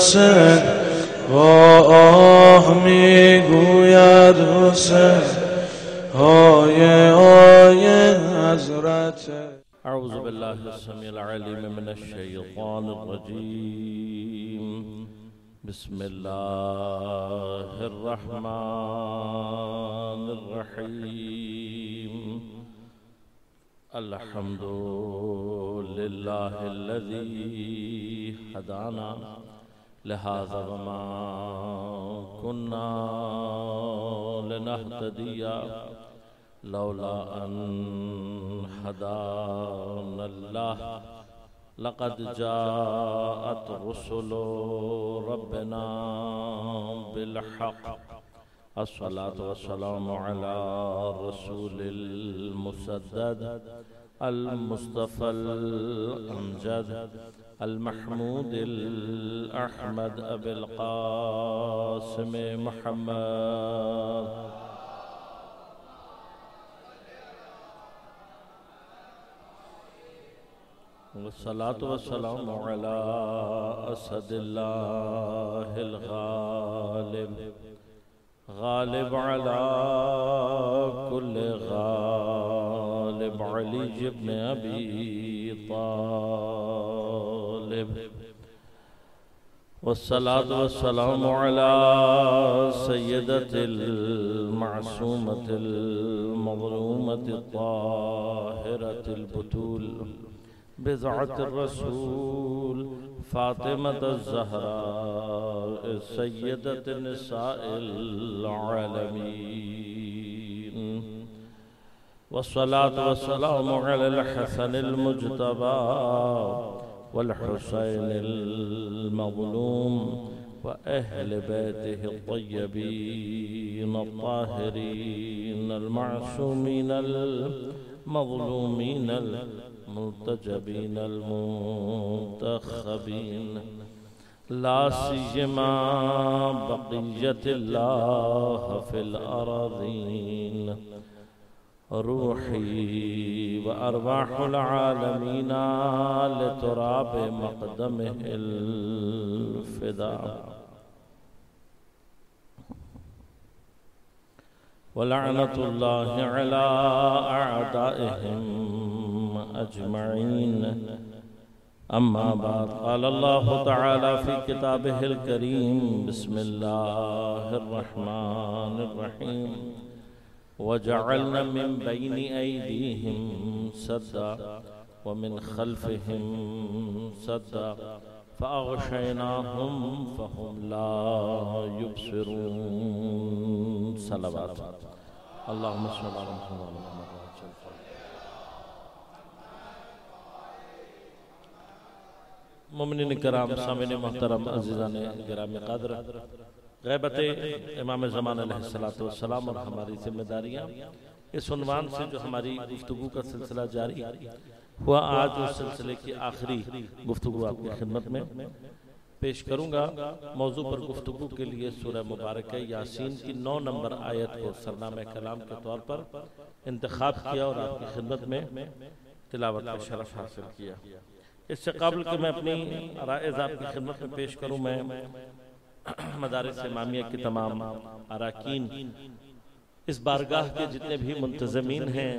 حسین با آه میگوید حسین های حضرت. اعوذ باللہ السمیع العلیم من الشیطان الرجیم. بسم اللہ الرحمن الرحیم. الحمد للہ الذی ہدانا لہذا وما كنا لنهتدي لولا أن هدانا الله. لقد جاءت رسل ربنا بالحق. الصلاة والسلام على الرسول المسدد المصطفى الأمجد المحمود الأحمد أبي القاسم محمد. والصلاة والسلام على أسد الله الغالب غالب على كل غالب علي بن أبي طالب. والصلاة والسلام على سيدة المعصومة المظلومة الطاهرة البتول بضعة الرسول فاطمة الزهراء سيدة نساء العالمين. والصلاة والسلام على الحسن المجتبى والحسين المظلوم وأهل بيته الطيبين الطاهرين المعصومين المظلومين المنتجبين المنتخبين لا سيما بقية الله في الأراضين. روحي وأرواح العالمين لتراب مقدمه الفداء. ولعنة الله على أعدائهم أجمعين. أما بعد. قال الله تعالى في كتابه الكريم بسم الله الرحمن الرحيم. وجعلنا من بين أيديهم سدا ومن خلفهم سدا فأغشيناهم فهم لا يبصرون. صلوات اللهم صل على محمد. मोमिनीन कराम सामिन मोहतरम अज़ीज़ान गिराम क़द्र, ग़ैबत इमाम ज़मान अलैहिस्सलातु वस्सलाम और हमारी जिम्मेदारियाँ, इस उन्वान से जो हमारी गुफ्तगू का सिलसिला जारी हुआ, आज उस सिलसिले की आखिरी गुफ्तगू आपकी खिदमत में पेश करूँगा। मौजू पर गुफ्तगू के लिए सूरह मुबारक यासीन की 9 नंबर आयत को सरनामे कलाम के तौर पर इंतखाब किया और आपकी खिदमत में तिलावत का शरफ हासिल किया। इससे काबिल कि मैं अपनी आराइज़ आपकी खिदमत में पेश करूँ, मैं मदारिस इमामिया की तमाम अराकीन, इस बारगाह के जितने भी मुंतज़मीन हैं,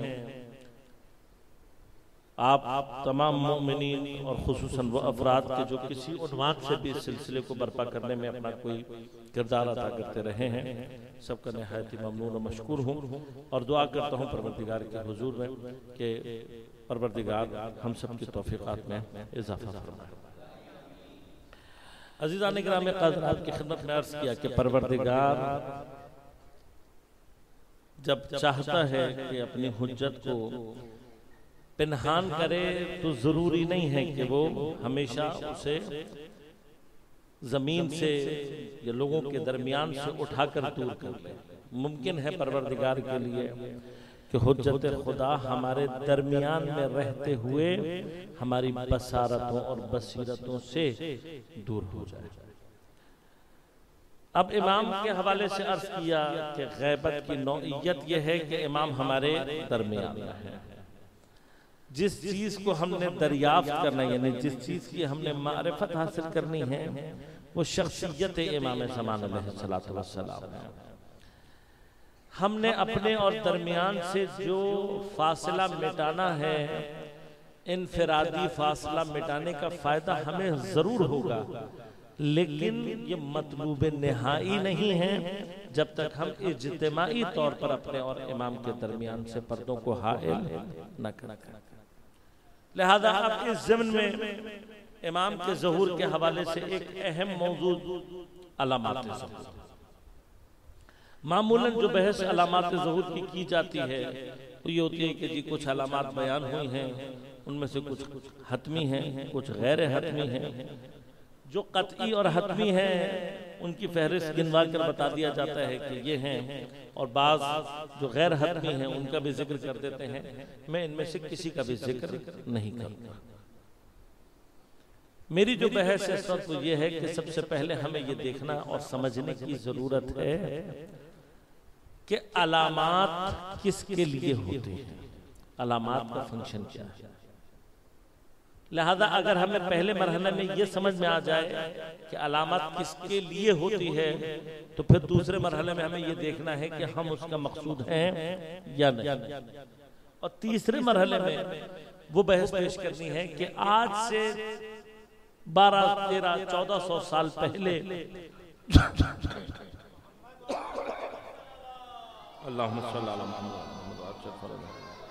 आप तमाम मोमिनीन और खुसूसन वो अफराद के जो किसी उन्वान से भी इस सिलसिले को बर्पा करने में अपना कोई किरदार अदा करते रहे हैं, सबका निहायत ही ममनून और मशकूर हूँ और दुआ करता हूँ परवरदिगार के हुजूर में कि परवरदिगार हम सब की तौफीक़ात में इजाफा फरमाए। अज़ीज़ान गिराम क़द्र, आपकी खिदमत में अर्ज़ किया कि परवरदिगार जब चाहता है कि अपनी हुज्जत को पिनहान करे तो जरूरी नहीं है कि वो हमेशा उसे जमीन से या लोगों के दरमियान से उठाकर दूर कर ले। मुमकिन है परवरदिगार के लिए कि हुज्जत खुदा हमारे दरमियान में रहते हुए हमारी बसारतों और बसीरतों से दूर हो जाए। अब इमाम के हवाले से अर्ज किया कि गैबत की नौइयत यह है कि इमाम हमारे दरमियान है। जिस चीज को हमने दरियाफ्त करना, यानी जिस चीज की हमने मारिफत हासिल करनी है, वो शख्सियत इमाम ज़मान अलैहिस्सलातु वस्सलाम है। हमने अपने और दरमियान से जो फासला मिटाना है, इनफिरादी फासला मिटाने का फायदा हमें जरूर होगा, लेकिन ये मतलूब निहाई नहीं है जब तक हम इज्तिमाई तौर पर अपने और इमाम के दरमियान से पर्दों को हाइल न करें। लिहाजा अब इस ज़मन में इमाम के ज़हूर के हवाले से एक अहम मौजू अलामात ज़हूर। मामूलन जो बहस अलामात ज़हूर की जाती है तो ये होती है कि जी कुछ अलामात बयान हुई हैं, उनमें से कुछ हतमी हैं, कुछ गैर हतमी हैं। जो कतई और हतमी हैं उनकी फहरिस्त गिनवा कर बता दिया जाता है कि ये हैं, और बाज़ जो गैर हतमी हैं उनका भी जिक्र कर देते हैं। मैं इनमें से किसी का भी जिक्र नहीं करूँगा। मेरी जो बहस है सब तो ये है कि सबसे पहले हमें ये देखना और समझने की जरूरत है कि अलामात किसके लिए होते हैं, अलामात का फंक्शन क्या है। लिहाजा अगर हमें पहले मरहले में ये समझ में आ जाए कि अलामत किसके लिए होती है, तो फिर दूसरे मरहले में हमें ये देखना है कि हम उसका मकसूद हैं या नहीं। और तीसरे मरहले में वो बहस पेश करनी है कि आज से 12, 13, 1400 साल पहले अल्लाहुम्मा सल्ली अला मुहम्मद,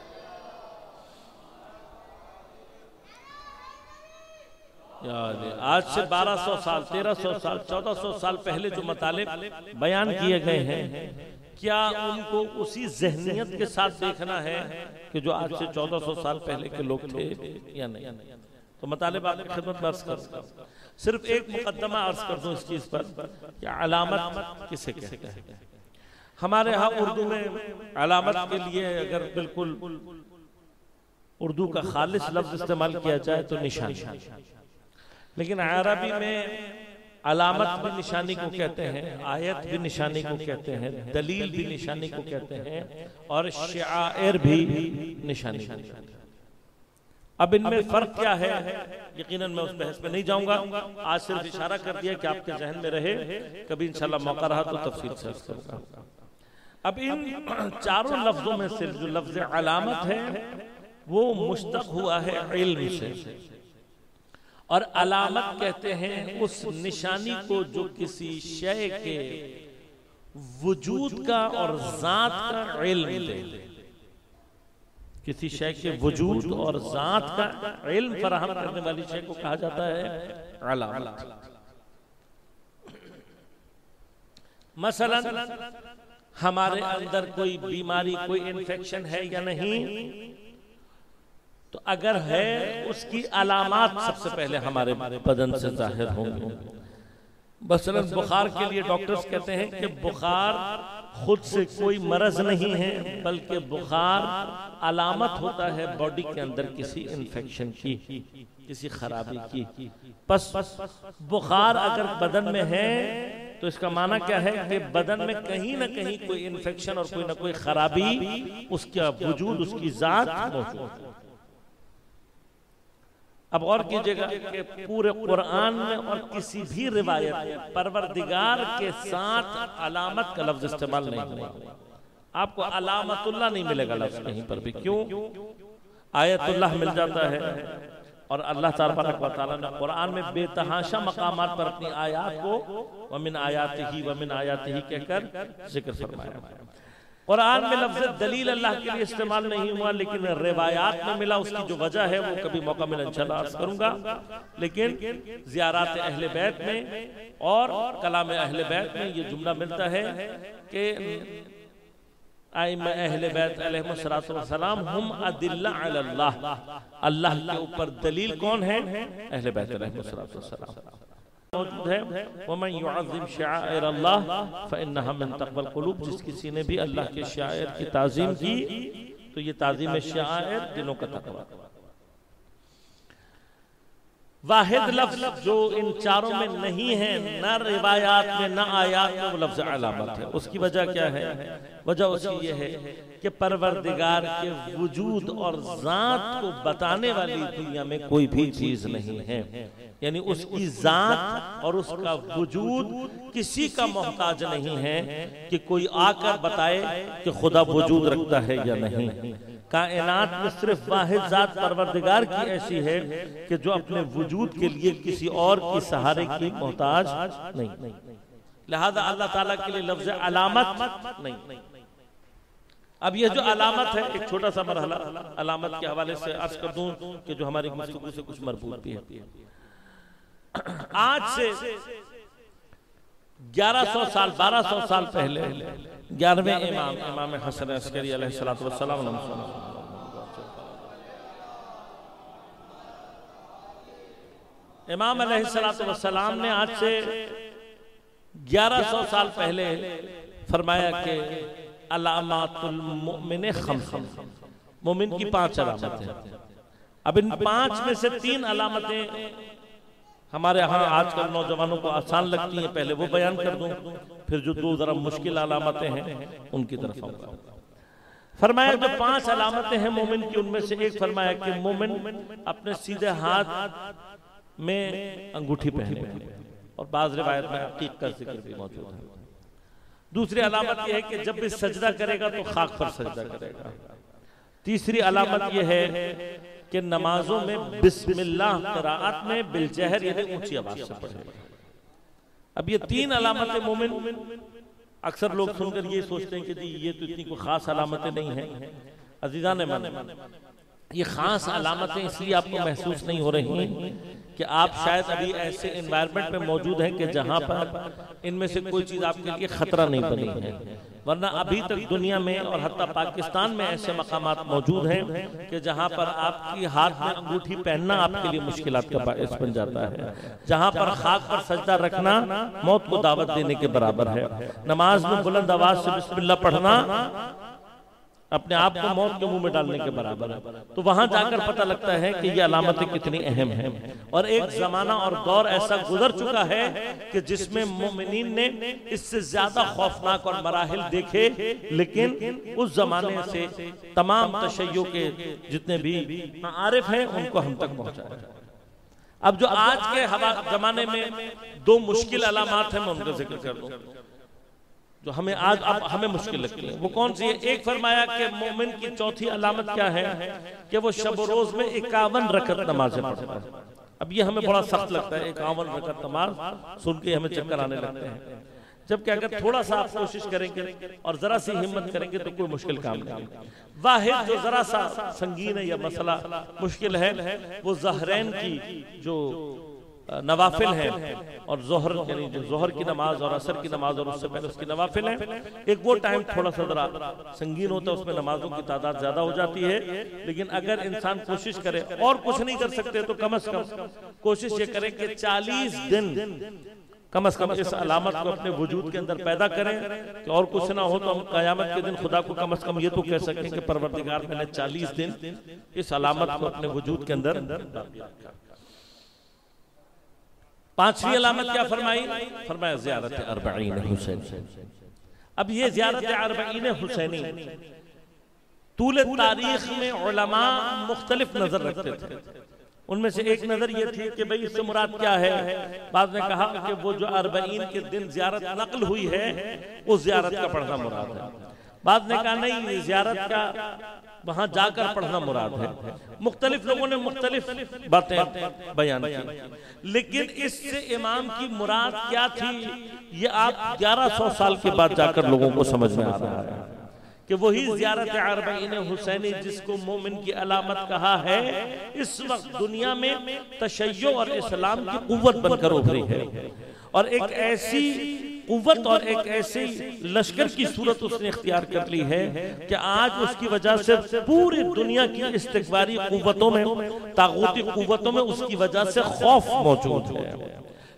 आज से 1200 साल, 1300 साल, 1400 साल पहले जो मतालिब बयान किए गए हैं, क्या उनको उसी ज़हनियत के साथ देखना है कि जो आज से 1400 साल पहले के लोग थे या नहीं। तो मतालिब आपकी खिदमत में अर्ज कर, सिर्फ एक मुकद्दमा अर्ज कर दूं इस चीज पर कि अलामत किसे कहते हैं। हमारे यहाँ उर्दू में अलामत के लिए अगर बिल्कुल उर्दू का खालिस लफ्ज इस्तेमाल किया जाए तो निशानी, लेकिन अरबी में अलामत भी निशानी को कहते हैं, आयत भी निशानी को कहते हैं, दलील भी निशानी को कहते हैं, और शायर भी निशानी को कहते हैं। अब इनमें फर्क क्या है, यकीनन मैं उस बहस में नहीं जाऊंगा। आज सिर्फ इशारा कर दिया कि आपके जहन में रहे, कभी इंशाल्लाह मौका रहा तो तफसील से अर्ज करूंगा। अब इन चारों लफ्जों में से जो लफ्ज अलामत है वो मुश्तक हुआ है इल्म से, और अलामत कहते हैं उस निशानी को जो किसी शय के वजूद का और जात का इल्म दे। किसी शय के वजूद और जात का इल्म फराहम करने वाली शय को कहा जाता है अलामत। मसलन हमारे अंदर कोई बीमारी, कोई इन्फेक्शन है या नहीं, तो अगर है उसकी अलामात सबसे पहले हमारे बदन से जाहिर होंगे। मसलन बुखार के लिए डॉक्टर्स कहते हैं कि बुखार खुद से कोई मरज नहीं है, बल्कि बुखार अलामत होता है बॉडी के अंदर किसी इन्फेक्शन की, किसी खराबी की। बस बुखार अगर बदन में है तो इसका माना क्या है कि बदन में कहीं ना कहीं कोई इन्फेक्शन और कोई ना कोई खराबी, उसका वजूद, उसकी जात मौजूद है। अब गौर कीजिएगा कि पूरे कुरान में और किसी भी रिवायत में परवरदिगार के साथ अलामत का लफ्ज इस्तेमाल नहीं हुआ। आपको अलामतुल्लाह नहीं मिलेगा लफ्ज कहीं पर भी। क्यों? आयतुल्लाह मिल जाता है, और अल्लाह तबारक व तआला ने कुरान में बेतहाशा मकामात पर अपनी आयात को वमिन आयातिही कहकर जिक्र फरमाया। कुरान में लफ्ज़ दलील अल्लाह के लिए इस्तेमाल नहीं हुआ, लेकिन रिवायात में मिला। उसकी जो वजह है वो कभी मौका मिला इंशाअल्लाह अर्ज करूंगा। लेकिन ज़ियारात अहले बैत में और कलाम अहले बैत में ये जुमला मिलता है कि आइम्मा अहले बैत अलैहिमुस्सलातु वस्सलाम हुम अदिल्ला अल्लाह, अल्लाह के ऊपर दलील कौन है? अहले बैत अलैहिमुस्सलातु वस्सलाम मौजूद है। वमन युअज़्ज़िम शआइर अल्लाह फइन्नहा मिन तक़वल क़ुलूब, जिस किसी ने भी अल्लाह के शायर की ताज़ीम की तो ये ताज़ीम शायर दिलों का तक़वा। वाहिद लफ्ज जो इन चारों में नहीं है, न रिवायात में न आयात में, वो लफ्ज अलामत है। उसकी वजह क्या है? वजह उसकी ये है कि परवरदिगार के वजूद और जात को बताने वाली दुनिया में कोई भी चीज नहीं है। यानी उसकी जात और उसका वजूद किसी का मोहताज नहीं है कि कोई आकर बताए कि खुदा वजूद रखता है या नहीं। कायनात में सिर्फ वाहिद जात परवरदिगार की ऐसी है कि जो अपने वजूद के लिए किसी और की सहारे की मोहताज नहीं। लिहाजा अल्लाह ताला के लिए लफ्ज अलामत नहीं। अब ये जो अलामत है, एक छोटा सा मरहला अलामत के हवाले से अर्ज कर दूं कि जो हमारी गुफ्तगू से कुछ मरबूत भी है। आज से 1100 साल 1200 साल पहले 11वें इमाम हसन अस्करी अलैहिस्सलातु वस्सलाम इमाम अलैहिस्सलातु वस्सलाम ने आज से 1100 साल पहले फरमाया कि अलामातुल मुमिन खम्स, मोमिन की 5 अलामतें। अब इन 5 में से 3 अलामतें हमारे यहाँ आजकल नौजवानों को आसान लगती हैं, पहले वो बयान कर दूं, फिर जो 2 जरा मुश्किल अलामतें हैं उनकी तरफ आऊंगा। फरमाया जो 5 अलामतें हैं मोमिन की, उनमें से एक फरमाया कि मोमिन अपने सीधे हाथ में अंगूठी पहने, और बाज़ रिवायत में अकीक का जिक्र भी मौजूद है। दूसरी अलामत यह है कि जब भी सजदा करेगा तो खाक पर सजदा करेगा। तीसरी अलामत यह है कि नमाजों में बिस्मिल्लाह क़िराअत में बिलजहर यानी ऊंची आवाज से पढ़ेगा। अब ये 3 अलामतें मोमिन, अक्सर लोग सुनकर ये सोचते हैं कि जी ये तो इतनी कोई खास अलामतें नहीं हैं। अजीज़ान मन, ये खास अलामतें इसलिए आपको महसूस नहीं हो रही कि आप शायद अभी ऐसे एनवायरनमेंट में मौजूद हैं कि जहां पर इनमें से कोई चीज आपके लिए खतरा नहीं बनी है, वरना अभी तक दुनिया में और हत्ता पाकिस्तान में ऐसे मकामात मौजूद हैं कि जहां पर आपकी हाथ में अंगूठी पहनना आपके लिए मुश्किलात का बायस बन जाता है, जहां पर खाक पर सजदा रखना मौत को दावत देने के बराबर है, नमाज में बुलंद आवाज से बिस्मिल्लाह पढ़ना अपने आप को मौत के मुंह में डालने के बराबर है। तो वहां जाकर पता लगता है कि ये अलामतें कितनी अहम हैं। और एक जमाना और दौर ऐसा गुजर चुका है कि जिसमें मोमिनीन ने इससे ज्यादा खौफनाक और मराहिल देखे, लेकिन उस जमाने से तमाम तशय्यो के जितने भी आरिफ हैं उनको हम तक पहुंचाया। अब जो आज के जमाने में 2 मुश्किल अलामात हैं, मैं उनका जिक्र कर दूं जो हमें आज अब हमें मुश्किल लगती है। वो कौन सी है? एक फरमाया कि मोमिन की चौथी अलामत क्या है कि वो शब रोज में 51 रकअत नमाज़ें पढ़ता है। अब ये हमें बड़ा सख्त लगता है, 51 रकअत नमाज सुन के हमें चक्कर आने लगते हैं, जबकि अगर थोड़ा सा आप कोशिश करेंगे और जरा सी हिम्मत करेंगे तो कोई मुश्किल काम नहीं। वाहिद जो जरा सा संगीन है या मसला मुश्किल है वो ज़हरैन की जो नवाफिल है और जोहर यानी जो जोहर की नमाज और असर की नमाज और उससे पहले उसकी नवाफिल है, एक वो टाइम थोड़ा सा जरा संगीन होता है, उसमें नमाजों की तादाद ज्यादा हो जाती है। लेकिन अगर इंसान कोशिश करे और कुछ नहीं कर सकते तो कम से कम कोशिश ये करे कि 40 दिन कम से कम इस अलामत को अपने वजूद के अंदर पैदा करें कि और कुछ ना हो तो हम कयामत के दिन खुदा को कम से कम ये तो कह सकें कि परवरदिगार मैंने 40 दिन इस अलामत को अपने वजूद के अंदर। 5वीं अलामत क्या फरमाई? फरमाया ज़ियारत अर्बईन हुसैन। अब ये ज़ियारत अर्बईन हुसैनी तूले तारीख में उलमा मुख्तलिफ नजर रखते थे। उनमें से एक नजर ये थी कि भाई इससे मुराद क्या है। बाद ने कहा कि वो जो अर्बईन के दिन ज़ियारत नकल हुई है वो ज़ियारत का पढ़ना मुराद है। बाद ने कहा नहीं, ज़ियारत का वहां जाकर पढ़ना मुराद है। मुख्तलिफ लोगों ने मुख्तलिफ बातें बयान की, लेकिन इससे इमाम की मुराद क्या थी ये आप 1100 साल के बाद जाकर लोगों को समझ में आ रहा है कि वही ज़ियारत अर्बईन हुसैनी जिसको मोमिन की अलामत कहा है, इस वक्त दुनिया में तशय्यो और इस्लाम की कुव्वत बनकर उभरी है और एक ऐसी कुव्वत और एक ऐसी लश्कर की सूरत उसने इख्तियार कर ली है कि आज उसकी वजह से पूरी दुनिया की इस्तिकबारी कुव्वतों में, तागूती कुव्वतों में उसकी वजह से खौफ मौजूद है।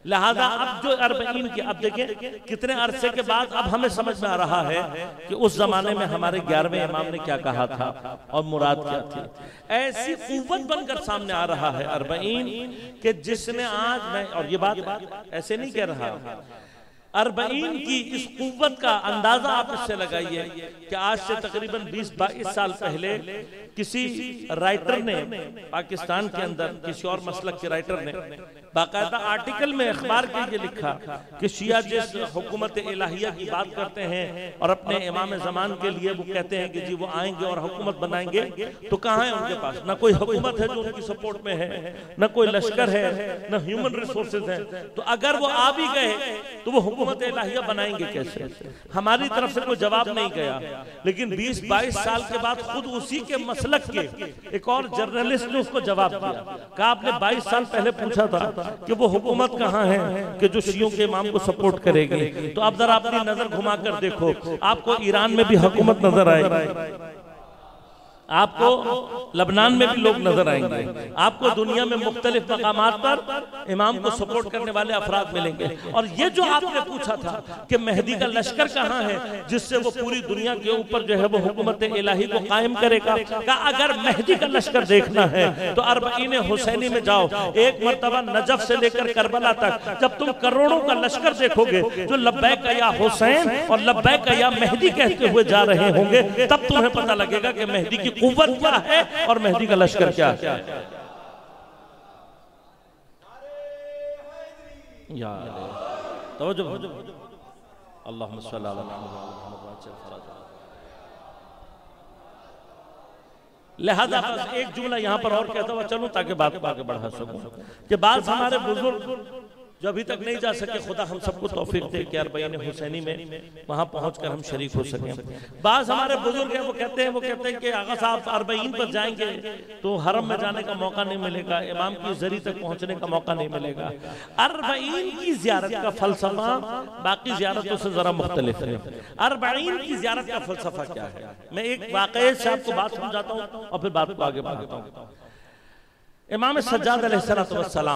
लिहाजा अब जो अरबईन की, अब देखिए कितने अरसे के बाद अब हमें समझ में आ रहा है कि उस जमाने में हमारे 11वें इमाम ने क्या कहा था और मुराद क्या थी। ऐसी कुव्वत बनकर सामने आ रहा है अरबईन कि जिसने आज, मैं और ये बात ऐसे नहीं कह रहा, अरबईन की इस कुव्वत का अंदाजा आप इससे लगाइए कि आज से तकरीबन 20-22 साल पहले किसी राइटर ने पाकिस्तान के अंदर, किसी और मसलक के राइटर ने बाकायदा आर्टिकल में अखबार के लिए लिखा कि शिया जिस हुकूमत इलाहिया की बात करते हैं और अपने इमाम ज़मान के लिए वो कहते हैं कि जी वो आएंगे और हुकूमत बनाएंगे, तो कहाँ है उनके पास? ना कोई हुकूमत है जो उनकी सपोर्ट में है, ना कोई लश्कर है, ना ह्यूमन रिसोर्सेज है। तो अगर वो आ भी गए तो वो हुकूमत इलाहिया बनाएंगे कैसे? हमारी तरफ से कोई जवाब नहीं गया। लेकिन 20-22 साल के बाद खुद उसी के मसलक के एक और जर्नलिस्ट ने उसको जवाब दिया, कहा आपने 22 साल पहले पूछा था कि वो हुकूमत कहाँ है कि जो शियों के इमाम को सपोर्ट करेगी। तो अब जरा अपनी नजर घुमाकर देखो, आपको ईरान में भी हुकूमत नजर आएगी, आपको लबनान में भी लोग नजर आएंगे, आपको दुनिया में मुख्तलिफ मकामात पर इमाम को सपोर्ट करने वाले अफराद मिलेंगे। और ये जो आपने पूछा था कि मेहदी का लश्कर कहाँ है जिससे वो पूरी दुनिया के ऊपर जो है वो हुकूमत इलाही को कायम करेगा, का अगर मेहदी का लश्कर देखना है तो अरबईन हुसैनी में जाओ। एक मरतबा नजफ से लेकर करबला तक जब तुम करोड़ों का लश्कर देखोगे जो लब्बैक या हुसैन और लब्बैक या मेहदी कहते हुए जा रहे होंगे, तब तुम्हें पता लगेगा कि मेहदी की कुव्वत क्या है और मेहदी का लश्कर क्या है। तवज्जो, अल्लाहुम्मा सल्ली अला मुहम्मद। लिहाजा एक जुमला यहाँ पर और कहता हुआ चलूं ताकि बात को आगे बढ़ा सकूं कि बात हमारे बुजुर्ग जो अभी तक नहीं जा सके, खुदा हम सबको तौफीक दे कि अरबईन हुसैनी में वहां पहुंचकर हम शरीक हो सकें। बाज हमारे बुजुर्ग हैं वो कहते हैं कि आगा साहब अरबईन पर जाएंगे तो हरम में जाने का मौका नहीं मिलेगा, इमाम की जरी तक पहुंचने का मौका नहीं मिलेगा। अरबईन की ज़ियारत का फलसफा बाकी ज़ियारतों से जरा मुख्तलिफ है। अरबईन की ज़ियारत का फलसफा क्या है, मैं एक वाक़ये से आपको बात समझाता हूँ और फिर बात को आगे बढ़ाता हूँ। इमाम सज्जाद अलैहिस्सलाम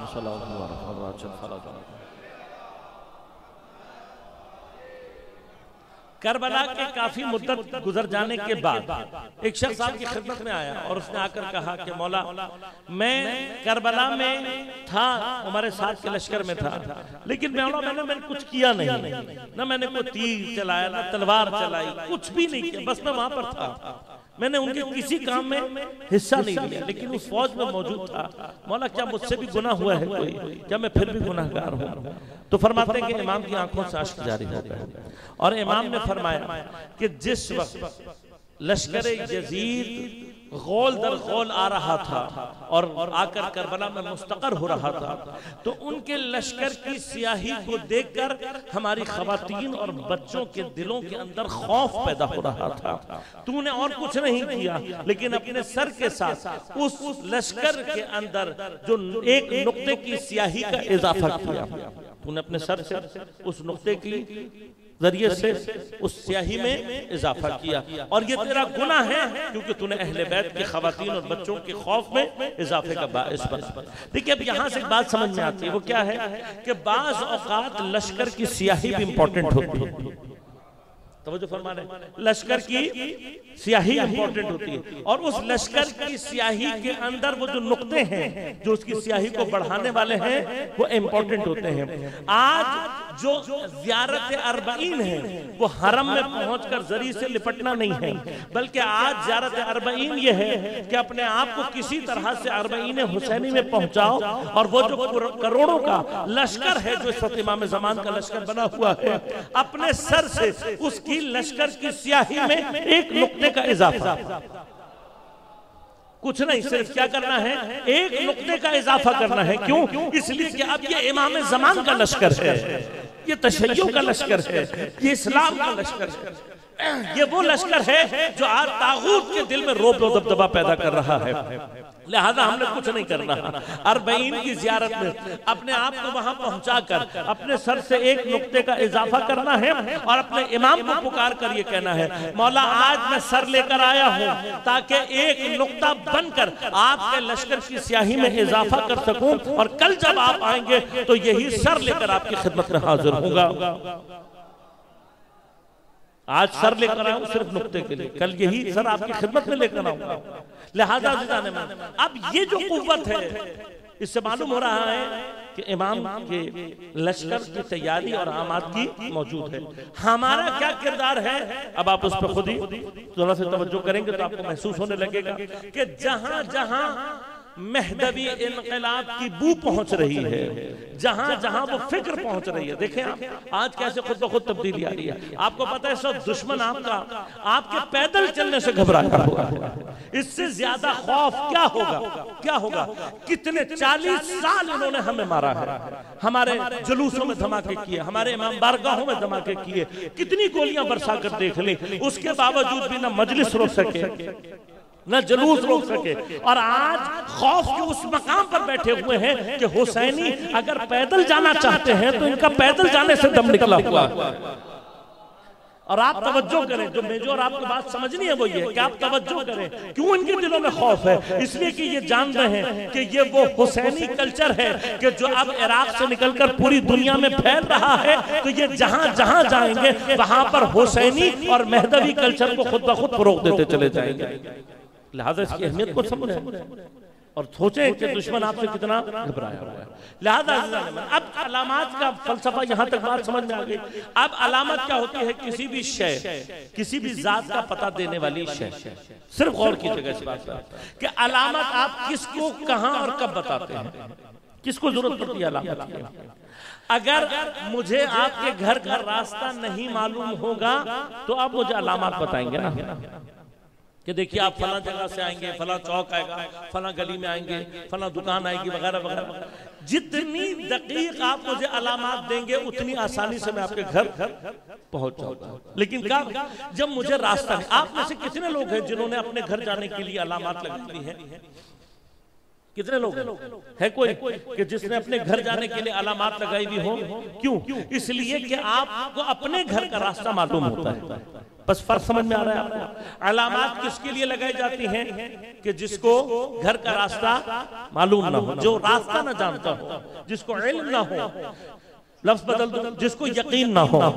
करबला के काफी मुद्दत गुजर जाने के बाद एक शख्स आपकी खिदमत में आया और उसने आकर कहा कि मौला मैं करबला में था, हमारे साथ के लश्कर में था, लेकिन मैंने कुछ किया नहीं, ना मैंने कोई तीर चलाया, ना तलवार चलाई, कुछ भी नहीं किया, बस मैं वहां पर था, मैंने उनके किसी काम में हिस्सा नहीं लिया, लेकिन उस फौज में मौजूद था। मौला क्या मुझसे भी गुनाह हुआ है कोई, क्या मैं फिर भी गुनाहगार हूँ? तो फरमाते हैं कि इमाम की आंखों से आश्क जारी होता है और इमाम ने फरमाया कि जिस वक्त लश्कर यजीद गौल दर गौल आ रहा था और आकर करबला में मुस्तकर हो रहा था, तो उनके लश्कर की स्याही को देखकर हमारी खवातीन और बच्चों के दिलों के अंदर खौफ पैदा हो रहा था। तूने और कुछ नहीं किया, लेकिन अपने सर के साथ उस लश्कर के अंदर जो एक नुक्ते की स्याही का इजाफा किया, तूने अपने सर से उस नुक्ते की जरिए से उस स्याही में इजाफा किया और ये तेरा गुनाह है क्योंकि तूने अहले बैत की खवातीन और बच्चों के खौफ में इजाफे का बाइस बना। देखिए अब यहाँ से एक बात समझ में आती है, वो क्या है कि बाज़ औकात लश्कर की स्याही भी इंपॉर्टेंट होती है। तवज्जो फरमा रहे, लश्कर की स्याही इंपॉर्टेंट होती है और उस लश्कर की स्याही के अंदर वो जो नुक्ते हैं जो उसकी स्याही को बढ़ाने वाले हैं वो इंपॉर्टेंट होते हैं। आज जो ज़ियारत अरबईन है वो हरम में पहुंचकर जरी से लिपटना नहीं है, बल्कि आज ज़ियारत अरबईन ये है कि अपने आप को किसी तरह से अरबईन हुसैनी में पहुंचाओ और वो जो करोड़ों का लश्कर है जो इस वक्त इमाम ज़मान का लश्कर बना हुआ है, अपने सर से उसकी लश्कर की स्याही में एक नुक्ते का इजाफा, कुछ नहीं, सिर्फ क्या करना है, एक नुक्ते का इजाफा करना है। क्यों? इसलिए कि अब ये इमाम ज़मान का लश्कर है, ये तशय्युअ का लश्कर है, ये इस्लाम का लश्कर है। ये वो लश्कर है जो आज तागूत के दिल में रोब व दबदबा पैदा कर रहा है। लिहाजा हमने कुछ नहीं करना। अरबईन की जियारत में अपने आप को वहां पहुंचाकर अपने सर से एक नुक्ते का इजाफा करना है और अपने इमाम को पुकार कर ये कहना है, मौला आज मैं सर लेकर आया हूं ताकि एक नुक्ता बनकर आपके लश्कर की स्याही में इजाफा कर सकूं और कल जब आप आएंगे तो यही सर लेकर आपकी खिदमत में हाजिर होगा। आज सर लेकर आऊं सिर्फ नुक्ते के लिए, कल यही सर आपकी खिदमत में लेकर आऊंगा। लिहाजा अब ये जो कुव्वत है, इससे मालूम हो रहा है कि इमाम के लश्कर की तैयारी और आमाद की मौजूद है। हमारा क्या किरदार है, अब आप उस पर खुद ही थोड़ा सा तवज्जो करेंगे तो आपको महसूस होने लगेगा कि जहां जहां महदवी इनकलाब की बू पहुंच रही है, जहां जहां वो फिक्र पहुंच रही है, देखें आप आज कैसे खुद ब खुद तब्दीली आ रही है। आपको पता है सब दुश्मन आपका आपके पैदल चलने से घबराया हुआ है। इससे ज्यादा खौफ क्या होगा, क्या होगा? कितने 40 साल इन्होंने हमें मारा है, हमारे जुलूसों में धमाके किए, हमारे इमाम बारगाहों में धमाके किए, कितनी गोलियां बरसा कर देख ली, उसके बावजूद भी न मजलिस रोक सके न जुलूस रोक सके। और आज खौफ के उस मकाम पर बैठे हुए हैं कि हुसैनी अगर पैदल जाना चाहते हैं तो इनका पैदल जाने से दम निकला हुआ। और आप तवज्जो करें, जो मेजर आपको बात समझनी है वो ये कि आप तवज्जो करें क्यों इनके दिलों में खौफ है। इसलिए कि ये जान रहे हैं कि ये वो हुसैनी कल्चर है कि जो अब इराक से निकलकर पूरी दुनिया में फैल रहा है, तो ये जहां जहां जाएंगे वहां पर हुसैनी और महदवी कल्चर को खुद ब खुद फरोग देते चले जाएंगे। लिहाजा इसकी अहमियत को समझें और सोचें कि दुश्मन आपसे कितना घबराया हुआ है। लिहाजा अब अलामत का फलसफा यहां तक बात समझ में आ गई। अब अलामत क्या होती है? किसी भी शय, किसी भी जात का पता देने वाली शय। सिर्फ गौर कीजिएगा इस बात पर कि अलामत आप किसको कहां और कब बताते हैं, किसको जरूरत पड़ती है अलामत की। अगर मुझे आपके घर का रास्ता नहीं मालूम होगा तो आप मुझे अलामत बताएंगे ना कि देखिए आप फला जगह से आएंगे, फला चौक आएगा, फला गली में आएंगे, फला दुकान आएगी, वगैरह वगैरह। जितनी दकीक आप मुझे अलामत देंगे उतनी आसानी से मैं आपके घर पहुंच जाऊंगा। लेकिन क्या जब मुझे रास्ता नहीं, आप में से कितने लोग हैं जिन्होंने अपने घर जाने के लिए अलामत लगा दी है? कितने लोग है? कोई कि जिसने अपने घर जाने के लिए अलामत लगाई हुई हो? क्यों? इसलिए कि आपको अपने घर का रास्ता मालूम होता है। बस फर्क समझ में आ रहा है आपको? अलामत किसके लिए लगाई जाती हैं? कि जिसको घर का रास्ता मालूम ना हो, जो रास्ता ना जानता हो, जिसको इल्म ना हो, लफ्ज बदल दो, जिसको यकीन ना हो,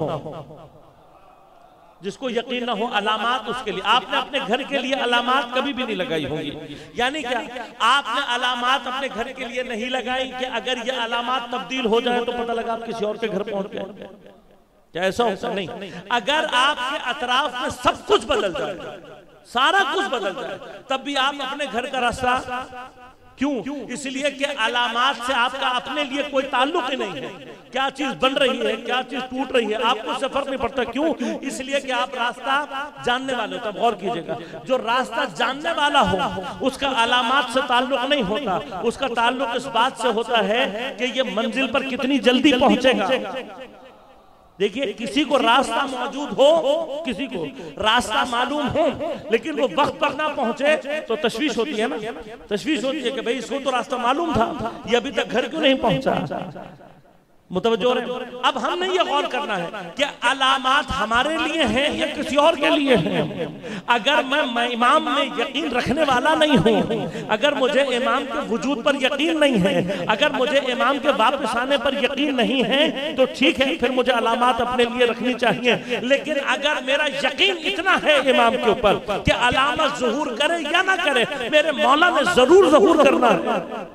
जिसको यकीन ना हो, अलामत उसके लिए। आपने अपने घर के लिए अलामत कभी भी नहीं लगाई होंगी। यानी क्या आपने अलामत अपने घर के लिए नहीं लगाई कि अगर ये अलामत तब्दील हो जाए तो पता लगा आप किसी और के घर पहुंच गए? क्या ऐसा होता? नहीं। अगर आपके अतराफ में सब कुछ बदल जाए, सारा कुछ बदल जाए, तब भी आप अपने घर का रास्ता क्यों? इसलिए कि अलामत से आपका अपने लिए कोई ताल्लुक ही नहीं है। क्या चीज बन रही है, क्या चीज टूट रही है, आपको उससे फर्क नहीं पड़ता। क्यों? इसलिए कि आप रास्ता जानने वाले हो। तब गौर कीजिएगा, जो रास्ता जानने वाला हो उसका अलामत से ताल्लुक नहीं होता, उसका ताल्लुक इस बात से होता है कि ये मंजिल पर कितनी जल्दी पहुंचेगा। देखिए, किसी को रास्ता मौजूद हो, किसी को रास्ता मालूम हो, लेकिन वो वक्त पर ना पहुंचे तो तशवीश होती है ना। तशवीश होती है कि भाई इसको तो रास्ता मालूम था, ये अभी तक घर क्यों नहीं पहुंचा। मुतवज्जो रहे। अब हमने ये गौर करना है कि अलामत हमारे लिए हैं या किसी और के लिए हैं। अगर मैं इमाम में यकीन रखने वाला नहीं हूँ, अगर मुझे इमाम के वजूद पर यकीन नहीं है, अगर मुझे इमाम के वापस आने पर यकीन नहीं है, तो ठीक है, फिर मुझे अलामत अपने लिए रखनी चाहिए। लेकिन अगर मेरा यकीन इतना है इमाम के ऊपर कि अलामत ज़हूर करे या ना करे, मेरे मौला ने जरूर ज़हूर करना है।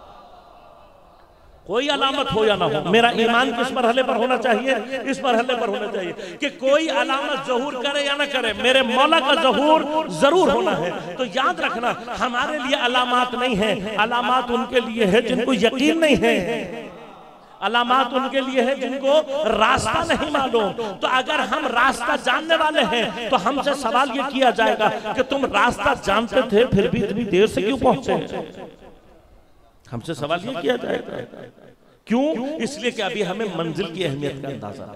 कोई अलामत हो या ना हो, मेरा ईमान किस मरहले पर होना चाहिए? इस मरहले पर होना चाहिए कि कोई अलामत ज़हूर करे या ना करे, मेरे मौला का ज़हूर जरूर होना है। तो याद रखना, हमारे लिए अलामत नहीं है, अलामत उनके लिए है जिनको यकीन नहीं है, अलामत उनके लिए है जिनको रास्ता नहीं मालूम। तो अगर हम रास्ता जानने वाले हैं तो हमसे सवाल ये किया जाएगा कि तुम रास्ता जानते थे फिर भी इतनी देर से क्यों पहुंचे? हमसे सवाल ये किया जाएगा। क्यों? इसलिए कि अभी हमें मंजिल की अहमियत का अंदाजा है।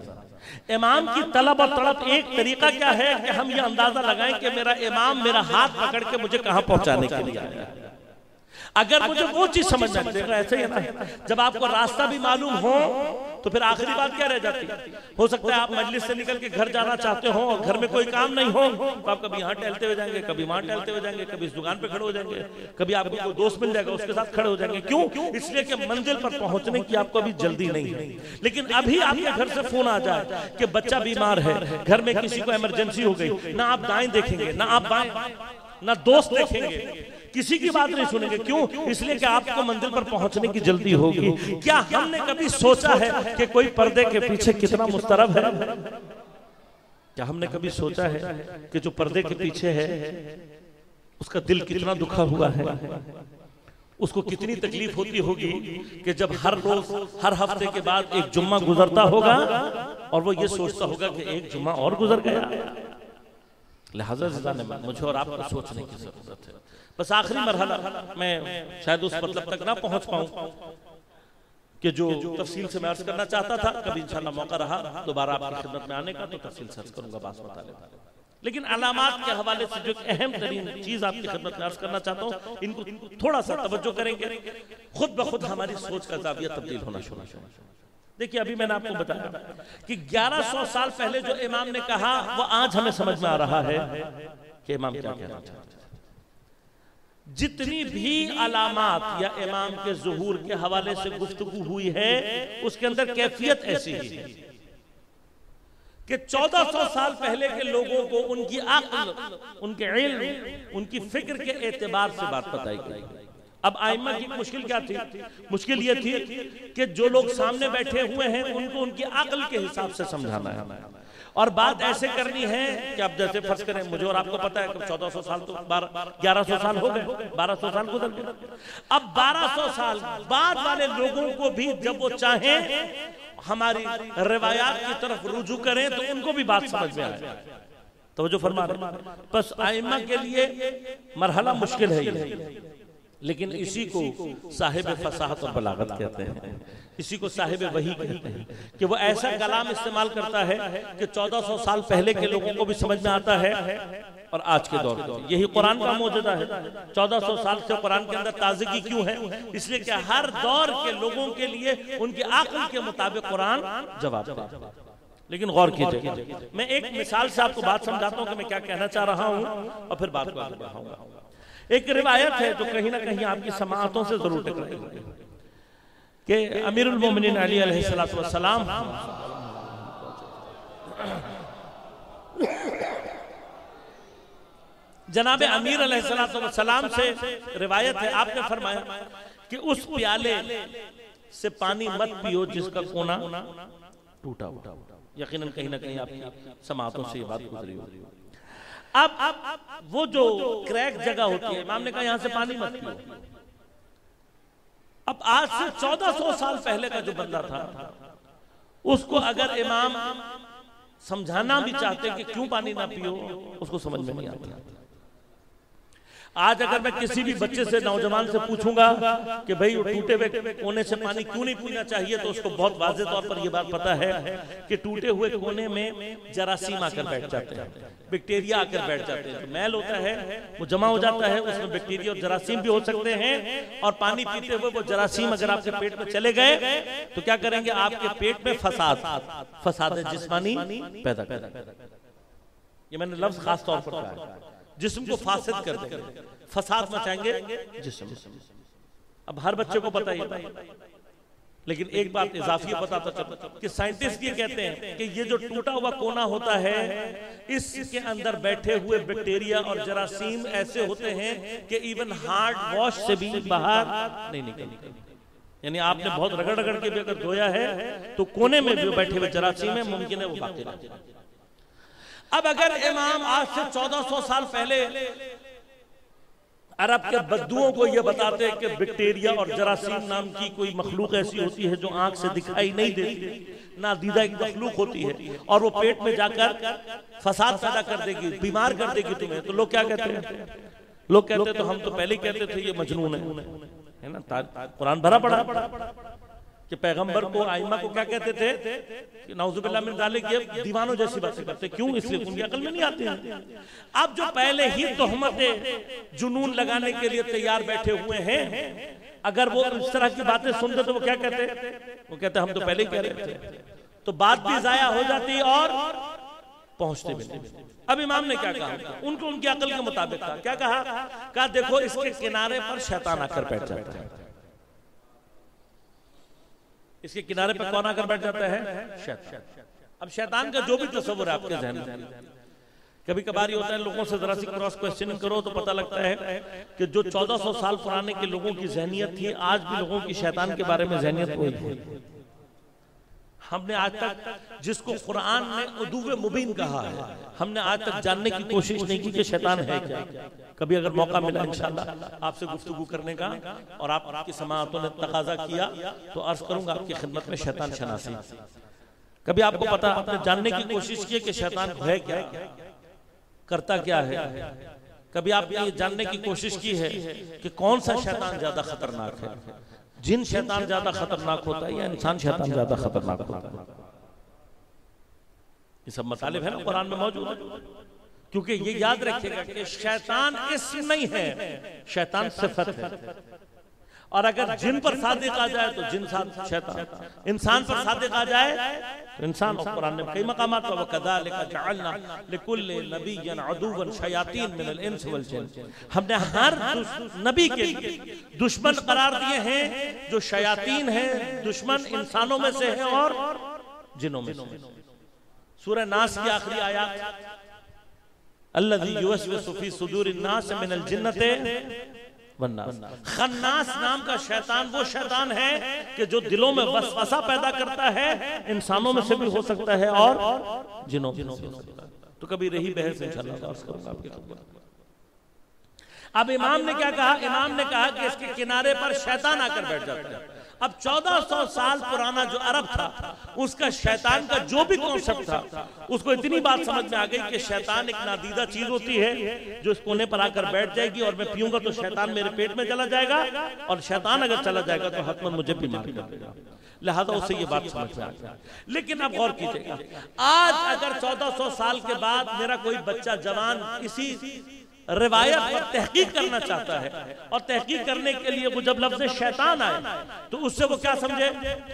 इमाम की तलब और तड़प एक तरीका क्या है कि हम ये अंदाजा लगाएं कि मेरा इमाम मेरा हाथ पकड़ के मुझे कहां पहुंचाने के लिए आया। अगर मुझे वो चीज समझ में देखो, ऐसे ही ना, जब आपको रास्ता भी मालूम हो तो फिर आखिरी बात क्या रह जाती है? हो सकता है आप मजलिस से निकल के घर जाना चाहते हो और घर में कोई काम नहीं हो तो आप कभी यहाँ टहलते हुए जाएंगे, कभी वहां टहलते हुए जाएंगे, कभी इस दुकान पे खड़े हो जाएंगे, कभी आपको कोई दोस्त मिल जाएगा उसके साथ खड़े हो जाएंगे। क्यों? इसलिए कि मंजिल पर पहुंचने की आपको अभी जल्दी नहीं है। लेकिन अभी आपके घर से फोन आ जाए कि बच्चा बीमार है, घर में किसी को इमरजेंसी हो गई, ना आप दाएं देखेंगे, ना आप बाएं, ना दोस्त देखेंगे, किसी की बात नहीं सुनेंगे। क्यों? इसलिए कि आपको मंजिल पर पहुंचने की जल्दी होगी। क्या हमने कभी सोचा है कि कोई पर्दे के पीछे कितना मुस्तरब है? क्या हमने कभी सोचा है कि जो पर्दे के पीछे है उसका दिल कितना दुखा हुआ है, उसको कितनी तकलीफ होती होगी कि जब हर रोज हर हफ्ते के बाद एक जुम्मा गुजरता होगा और वो ये सोचता होगा कि एक जुम्मा और गुजर गया। लिहाजा मुझे और आपको सोचने की जरूरत है। बस आखिरी मरहला मैं शायद उस मतलब तक ना पहुंच पाऊं कि जो तफसील से मैं अर्ज करना चाहता था। कभी इंशाल्लाह मौका रहा दोबारा आपकी खिदमत में आने का तो तफसील से अर्ज करूंगा, बात बता लेता। लेकिन अलामात के हवाले से जो अहम तरीन चीज आपकी खिदमत में अर्ज करना चाहता हूं, इनको थोड़ा सा तवज्जो करेंगे, खुद ब खुद हमारी सोच का जाविया तब्दील होना शुरू हो। देखिए, अभी मैंने आपको बताया कि 1100 साल पहले जो इमाम ने कहा वो आज हमें समझ में आ रहा है कि इमाम क्या कहना चाहते हैं। जितनी भी अलामात या इमाम के ज़ुहूर के हवाले से गुफ्तगू हुई है उसके अंदर कैफियत ऐसी है कि 1400 साल पहले के लोगों को उनकी अक्ल, उनके इल्म, उनकी फिक्र के एतबार से बात बताई गई। अब आइम्मा की मुश्किल क्या थी? मुश्किल ये थी कि जो लोग सामने बैठे हुए हैं उनको उनकी अक्ल के हिसाब से समझाना है और बात ऐसे करनी है कि अब जैसे फर्ज करें मुझे और आपको पता है कि 1400 साल तो 1100 साल हो गए, 1200 साल गुजर गए। अब 1200 साल बाद वाले लोगों को भी जब वो चाहें हमारी रिवायात की तरफ रुजू करें तो उनको भी बात समझ में आए। तो जो फरमा रहे बस आइम्मा के लिए मरहला मुश्किल है, लेकिन इसी को साहिब फसाहत और बलागत कहते हैं, इसी को साहिब वही कहते हैं कि वो ऐसा कलाम इस्तेमाल करता है कि 1400 साल पहले के लोगों को भी समझ में आता है और आज के दौर में यही कुरान का मौजूदा है। 1400 साल से कुरान के अंदर ताज़गी क्यों है? इसलिए कि हर दौर के लोगों के लिए उनके अक्ल के मुताबिक कुरान जवाब देता है। लेकिन गौर कीजिए, मैं एक मिसाल से आपको बात समझाता हूँ कि मैं क्या कहना चाह रहा हूँ और फिर बात को आगे बढ़ाऊंगा। एक रिवायत है जो कहीं ना कहीं आपकी समाअतों से जरूर टकराएगी कि अमीरुल मोमिनीन अली अलैहिस्सलातु वस्सलाम जनाब अमीर अलैहिस्सलातु वस्सलाम से रिवायत है, आपने फरमाया कि उस प्याले से पानी मत पियो जिसका कोना टूटा हुआ। यकीनन कहीं ना कहीं आपकी समाअतों से ये बात गुजरी होगी। अब वो जो क्रैक जगह होती है, इमाम ने कहा यहां से पानी मत पियो। अब आज से 1400 साल पहले का जो बंदा था उसको अगर इमाम समझाना भी चाहते कि क्यों पानी ना पियो, उसको समझ में नहीं आता। आज अगर मैं किसी भी बच्चे से, नौजवान से पूछूंगा कि भाई टूटे हुए कोने से पानी क्यों नहीं पीना चाहिए, तो उसको बहुत वाज़े तौर पर यह बात पता है कि टूटे हुए कोने में जरासीम आकर बैठ जाते हैं, बैक्टीरिया आकर बैठ जाते हैं। जो मैल होता है वो जमा हो जाता है, उसमें बैक्टीरिया और जरासीम भी हो सकते हैं और पानी पीते हुए वो जरासीम अगर आपके पेट में चले गए तो क्या करेंगे? आपके पेट में फसाद जिस्मानी पैदा करेंगे। ये मैंने लफ्ज खास तौर पर कहा है, जिस्म को फासिद कर देंगे, फसाद मचाएंगे जिस्म। अब हर बच्चे को पता ही, लेकिन एक बात इजाफी बताता चलता कि साइंटिस्ट ये कहते हैं कि ये जो टूटा हुआ कोना होता है इसके अंदर बैठे हुए बैक्टीरिया और जरासीम ऐसे होते हैं कि इवन हार्ड वॉश से भी बाहर नहीं निकलते। यानी आपने बहुत रगड़ रगड़ के भी अगर धोया है तो कोने में जो बैठे हुए जरासीम है मुमकिन है वो बाकी रह जाए। अब अगर इमाम आज से 1400 साल पहले अरब के बद्दुओं को यह बताते कि बैक्टीरिया और जरासीम नाम की कोई मखलूक ऐसी होती है जो आंख से दिखाई नहीं देती, नादीदा एक मखलूक होती है और वो पेट में जाकर फसाद पैदा कर देगी, बीमार कर देगी तुम्हें, तो लोग क्या कहते हैं? लोग कहते तो हम तो पहले ही कहते थे ये मजनून है ना, कुरान भरा पड़ा कि पैगंबर को आइमा को क्या कहते थे कि नाउजुबिल्लाह मिन ज़ालिक, ये दीवानों जैसी बातें करते। क्यों? इसलिए उनकी अकल में नहीं आती है। अब जो पहले ही तोहमतें जुनून लगाने के लिए तैयार बैठे हुए हैं, अगर वो इस तरह की बातें सुनते तो वो क्या कहते? वो कहते हम तो पहले ही कह रहे थे। तो बात भी जाया हो जाती और पहुंचते भी नहीं। अब इमाम ने क्या कहा? उनको उनकी अकल के मुताबिक कहा। क्या कहा? देखो इसके किनारे पर शैतान आकर बैठ जाता है। इसके किनारे पर कौन आकर बैठ जाता है? शैतान। अब शैतान का जो भी तस्वर है आपके ज़हन में, कभी कभार होता है लोगों से जरा सी क्रॉस क्वेश्चनिंग करो तो पता लगता है कि जो 1400 साल पुराने के लोगों की जहनियत थी, आज भी लोगों की शैतान के बारे में जहनियत वही है। हमने आज तक जिसको कुरान ने उदुव्वे मुबीन कहा है, हमने आज तक जानने की कोशिश नहीं की कि शैतान है क्या। कभी अगर मौका मिला इंशाअल्लाह आपसे गुफ्तगू करने का और आपकी समाअतों ने तकाजा किया तो अर्ज करूंगा आपकी खिदमत में शैतान शनासी। कभी आपको पता, आपने जानने की कोशिश की कि शैतान है क्या, करता क्या है? कभी आपने ये जानने की कोशिश की है कि कौन सा शैतान ज्यादा खतरनाक है? जिन शैतान ज्यादा खतरनाक होता है या इंसान शैतान ज्यादा खतरनाक होता है? ये सब मतालिब है ना कुरान में मौजूद है। क्योंकि ये याद रखिएगा कि शैतान इसम नहीं है, शैतान सिफत है। और अगर जिन पर सादिक आ जाए तो जिन शैतान, इंसान पर सादिक आ जाए तो इंसान। और कुरान में कई मकामात पर वकज़ालिका जअलना लिकुल्लि नबिय्यिन अदुव्वन शयातीन मिनल इंस वल जिन्न, हमने हर नबी के लिए दुश्मन करार दिए हैं जो शयातीन हैं, दुश्मन इंसानों में से है और जिनों में से। सूरह नास की आखिरी आयत, अल्लज़ी युवस्विसु फी सुदूरिन नास मिनल जिन्नति वन्नास। खन्नास नाम का शैतान वो शैतान है कि जो दिलों में वसवसा पैदा करता है, इंसानों में से भी हो सकता है और जिनों में से हो सकता है। तो कभी रही बहस इंशाअल्लाह अर्ज करूंगा आपकी खिदमत। अब इमाम ने क्या कहा? इमाम ने कहा कि इसके किनारे पर शैतान आकर बैठ जाता है। अब 1400 साल पुराना जो अरब था, उसका शैतान का जो भी कॉन्सेप्ट था, उसको इतनी बात समझ में आ गई कि शैतान एक नादीदा चीज होती है जो इस कोने पर आकर बैठ जाएगी और मैं पीऊंगा तो शैतान मेरे पेट में चला जाएगा, और शैतान अगर चला जाएगा तो हतमन मुझे बीमार कर देगा। लिहाजा उसे ये बात समझ में आ गई। लेकिन अब गौर कीजिएगा, आज अगर 1400 साल के बाद मेरा कोई बच्चा जवान इसी रिवायत पर तहकीक करना चाहता है और तहकीक करने के लिए वो जब लफ्ज़ शैतान आए तो उससे वो क्या समझे?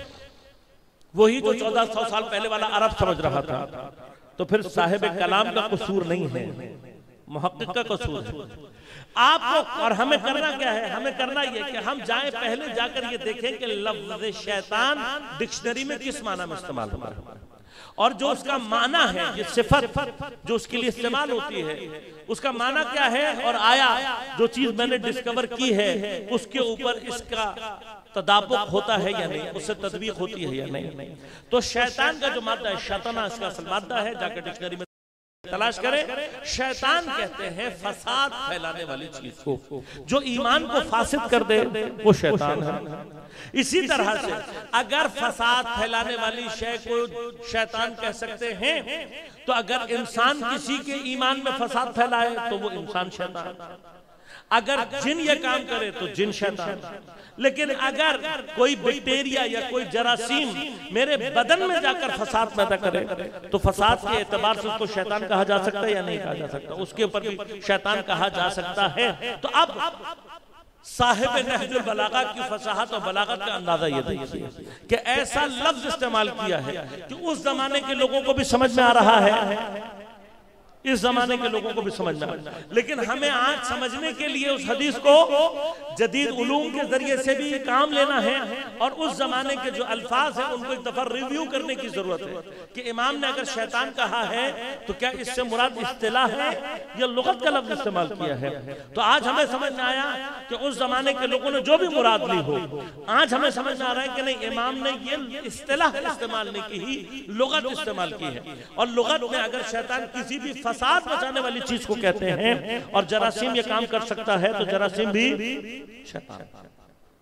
वही जो 1400 साल पहले वाला अरब समझ रहा था। तो फिर साहिब कलाम का कसूर नहीं है, मुहक्किक का कसूर है। आपको और हमें करना क्या है? हमें करना ये कि हम जाएं पहले जाकर ये देखें कि लफ्ज़ शैतान डिक्शनरी में किस माना में इस्तेमाल हो रहा है, और जो उसका माना है, ये सिफत जो उसके लिए इस्तेमाल होती है, उसका माना क्या है, और आया जो चीज मैंने डिस्कवर की है उसके ऊपर इसका तदाबुक होता है या नहीं, उससे तदबीक होती है या नहीं। तो शैतान का जो मादा है, शैताना इसका असल मादा है, जाकर डिक्शनरी में तलाश करें। शैतान कहते हैं फसाद फैलाने वाली चीज को, जो ईमान को फासिद कर दे वो शैतान है। इसी तरह से अगर फसाद फैलाने वाली शय को शैतान कह सकते हैं, तो अगर इंसान किसी के ईमान में फसाद फैलाए तो वो इंसान शैतान। अगर जिन ये काम करे तो जिन शैतान। लेकिन अगर कोई बैक्टीरिया या कोई जरासीम मेरे बदन में जाकर फसाद पैदा करे तो फसाद के एतबार से उसको शैतान कहा जा सकता है या नहीं कहा जा सकता? उसके ऊपर भी शैतान कहा जा सकता है। तो अब साहिब नहजुल बलागा की फसाहत और बलागत का अंदाजा ये देखिए कि ऐसा लफ्ज इस्तेमाल किया है कि उस जमाने के लोगों को भी समझ में आ रहा है, इस जमाने के लोगों को भी समझ में आ रहा है। लेकिन हमें आज समझने के लिए उस हदीस को जदीद उलूम के जरिए से भी काम लेना है, और उस जमाने के जो अल्फाज हैं उनको एक दफा रिव्यू करने की जरूरत है कि इमाम ने अगर शैतान कहा है तो क्या इससे मुराद इस्तिलाह है या लुगत का लफ्ज इस्तेमाल किया है। तो आज हमें समझ में आया कि उस जमाने के लोगों ने जो भी मुराद ली हो, आज हमें समझ में आ रहा है कि नहीं, इमाम ने ये इस्तिलाह इस्तेमाल नहीं की ही, लुगत इस्तेमाल की है। और लुगत में अगर शैतान किसी भी फसाद बचाने वाली चीज को कहते हैं और जरासीम ये काम कर सकता है तो जरासीम भी शैतान।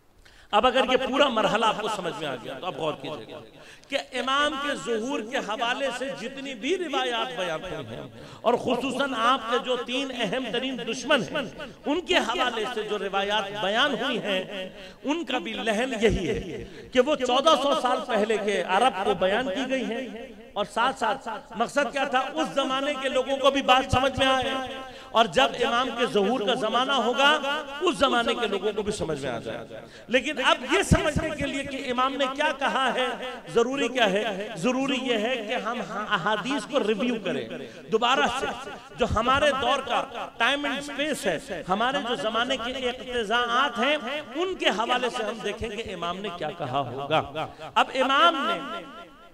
अब अगर ये पूरा मरहला आपको समझ में आ गया तो आप गौर कीजिएगा कि इमाम के ज़ुहूर के हवाले से जितनी भी रिवायात बयान हुई हैं और खुसूसन आपके जो 3 अहम तरीन दुश्मन हैं उनके हवाले से जो रिवायात बयान हुई हैं उनका भी लहन यही है कि वो 1400 साल पहले के अरब को बयान की गई हैं और साथ साथ मकसद क्या था, उस जमाने के लोगों को भी बात समझ में आए और जब इमाम के ज़ुहूर का जमाना होगा उस जमाने के लोगों को भी समझ में आ जाए। लेकिन अब ये समझने के लिए कि इमाम ने क्या कहा है, जरूरी क्या है, जरूरी ये है कि हम अहादीस को रिव्यू करें दोबारा से। जो हमारे दौर का टाइम एंड स्पेस है, हमारे जो जमाने के इक्तिज़ाआत हैं, उनके हवाले से हम देखें कि इमाम ने क्या कहा होगा। अब इमाम ने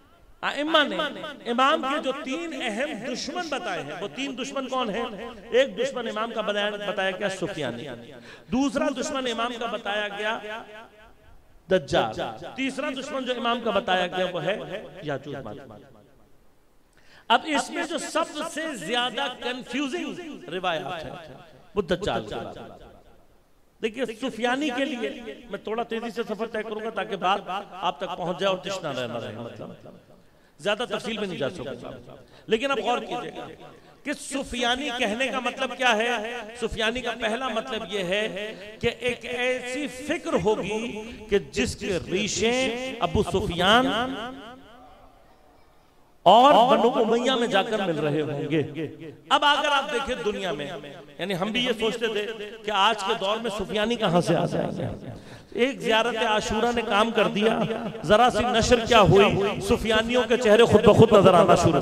इमाम के जो 3 अहम दुश्मन बताए हैं, वो 3 दुश्मन कौन हैं? एक दुश्मन इमाम का बताया गया सुफियानी, दूसरा दुश्मन इमाम का बताया गया दज्जाल, तीसरा दुश्मन जो इमाम का बताया गया वो है याजूज माजूज। अब इसमें जो सबसे ज्यादा कंफ्यूजिंग रिवायत है वो दज्जाल की बात। देखिए सुफियानी के लिए मैं थोड़ा तेजी से सफर तय करूंगा ताकि बात आप तक पहुंच जाए और तृष्णा रहना रहे, मतलब ज्यादा तफसील में नहीं जा सकूंगा। लेकिन अब गौर कीजिएगा कि सुफियानी कहने का मतलब क्या है। सुफियानी का पहला मतलब यह है कि एक ऐसी फिक्र होगी कि जिसके रीशे अबू सुफियान और बनु उमैया में जाकर मिल रहे होंगे। अब अगर आप देखें दुनिया में, यानी हम भी ये सोचते थे कि आज के दौर में सुफियानी कहां से आ जाएंगे। एक ज़ियारत आशूरा ने काम कर दिया, जरा सी नशर क्या हुई, सुफियानियों के चेहरे खुद ब खुद नजर आना शुरू।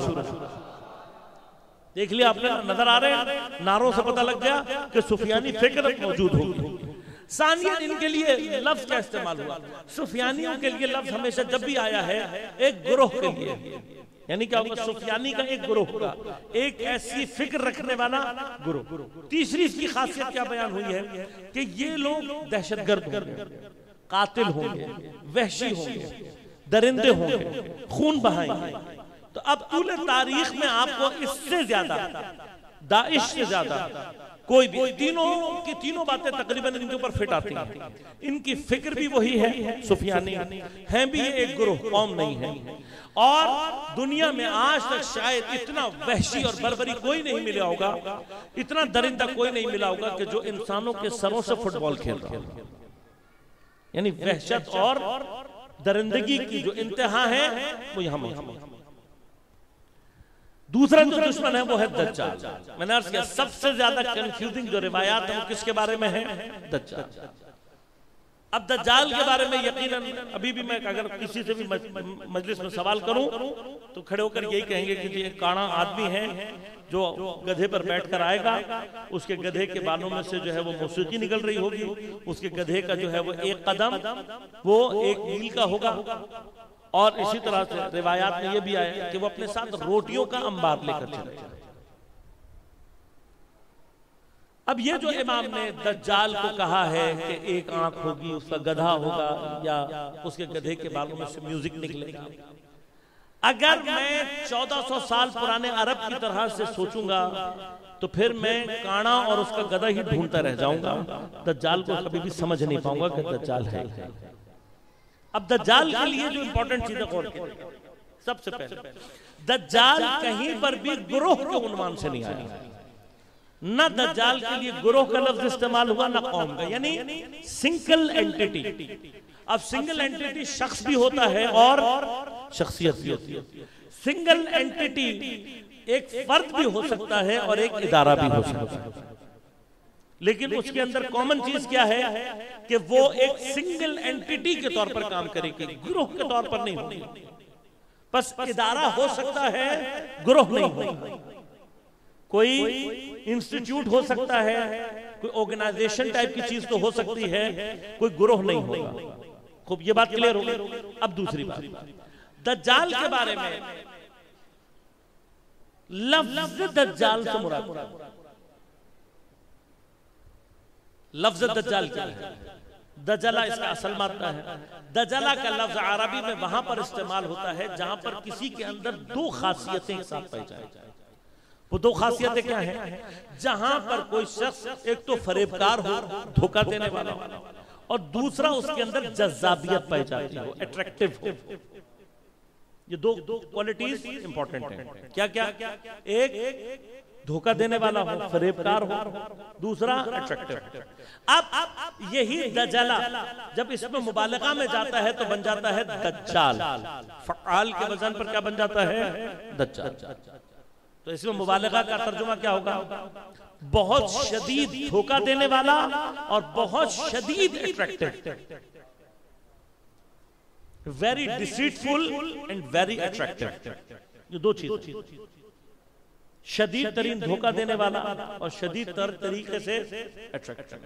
देख लिया आपने, नजर आ रहे हैं, नारों से पता लग गया कि सुफियानी फिक्र मौजूद होगी। सानिया इनके लिए लफ्ज का इस्तेमाल हुआ। सुफियानियों के लिए लफ्ज हमेशा जब भी आया है एक गिरोह के लिए, यानी क्या होगा, सुफियानी का एक गिरोह होगा, एक ऐसी फिक्र रखने वाला गिरोह। तीसरी इसकी खासियत क्या बयान हुई है कि ये लोग दहशतगर्द होंगे, कातिल होंगे, वहशी होंगे, दरिंदे होंगे, खून बहाएंगे। तो अब पूरे तारीख में आपको इससे ज्यादा, दाइश से ज्यादा कोई भी, तीनों बातें तकरीबन इनके ऊपर फिट आती हैं। इनकी फिक्र भी वही है, सुफियानी हैं भी, ये एक गिरोह, कौम नहीं है। और दुनिया में आज तक शायद इतना वहशी और बर्बरी कोई नहीं मिला होगा, इतना दरिंदा कोई नहीं मिला होगा कि जो इंसानों के सरों से फुटबॉल खेल रहा है। यानी वहशत और दरिंदगी की जो इंतहा है वो यहां मौजूद है। दूसरा जो दुश्मन है वो है दज्जाल। मैंने अर्ज किया सबसे ज्यादा कंफ्यूजिंग जो रिवायात है वो किसके बारे में है? दज्जाल। अब दज्जाल के बारे में यकीनन अभी भी मैं अगर किसी से भी मजलिस में सवाल करूं तो खड़े होकर यही कहेंगे कि ये काना आदमी है जो गधे पर बैठकर आएगा, उसके गधे के बालों में से जो है वो मौसीकी निकल रही होगी, उसके गधे का जो है वो एक कदम वो 1 मील का होगा। और इसी तरह से रिवायात में ये भी आया कि वो अपने साथ रोटियों का अंबार लेकर चले। अब ये जो इमाम ने दज्जाल को कहा है कि एक आंख होगी, उसका गधा होगा या उसके गधे के बालों में से म्यूजिक निकलेगा, अगर मैं 1400 साल पुराने अरब की तरह से सोचूंगा तो फिर मैं काना और उसका गधा ही ढूंढता रह जाऊंगा, दज्जाल को कभी भी समझ नहीं पाऊंगा कि दज्जाल है। अब दज्जाल के लिए जो इंपॉर्टेंट चीजें गौर करें, सबसे पहले दज्जाल कहीं पर भी गुरोह के उन्वान से नहीं आया, न दज्जाल के लिए गुरोह का लफ्ज इस्तेमाल हुआ न कौम का, यानी सिंगल एंटिटी। अब सिंगल एंटिटी शख्स भी होता है और शख्सियत भी होती है। सिंगल एंटिटी एक फर्द भी हो सकता है और एक इदारा भी हो सकता है, लेकिन उसके अंदर कॉमन चीज क्या है कि वो एक सिंगल एंटिटी के तौर पर काम करेगी, ग्रोह के तौर पर नहीं होगी। बस इदारा हो सकता है, ग्रोह नहीं होगा। कोई इंस्टीट्यूट हो सकता है, कोई ऑर्गेनाइजेशन टाइप की चीज तो हो सकती है, कोई ग्रोह नहीं होगा। खूब ये बात क्लियर हो गई। अब दूसरी बात, दज्जाल के बारे में लफ्ज दज्जाल से मुराद, लफ्ज दज्जाल क्या है? दजला इसका असल मात्रा है। दजला का लफ्ज अरबी में वहां पर इस्तेमाल होता है जहां पर किसी के अंदर 2 खासियतें एक साथ पाई जाए। वो 2 खासियतें क्या हैं? जहां पर कोई शख्स एक तो फरेबकार हो, धोखा देने वाला, और दूसरा उसके अंदर जज्बाबियत पाई जाती हो, अट्रैक्टिव हो। ये दो क्वालिटीज इंपॉर्टेंट हैं। क्या क्या? एक धोखा देने वाला हो, फरेबकार हो, दूसरा अट्रैक्टिव। अब यही दज्जाला जब इसमें मुबालगा में जाता है तो बन जाता है दज्जाल। फ़आल के वजन पर क्या बन जाता है? दज्जाल। तो इसमें मुबालगा का तर्जुमा क्या होगा? बहुत शदीद धोखा देने वाला और बहुत शदीद attractive. Very deceitful and very attractive. ये दो चीज, शदीद तरीन धोखा देने वाला और शदीद तरीके से अट्रैक्टिव।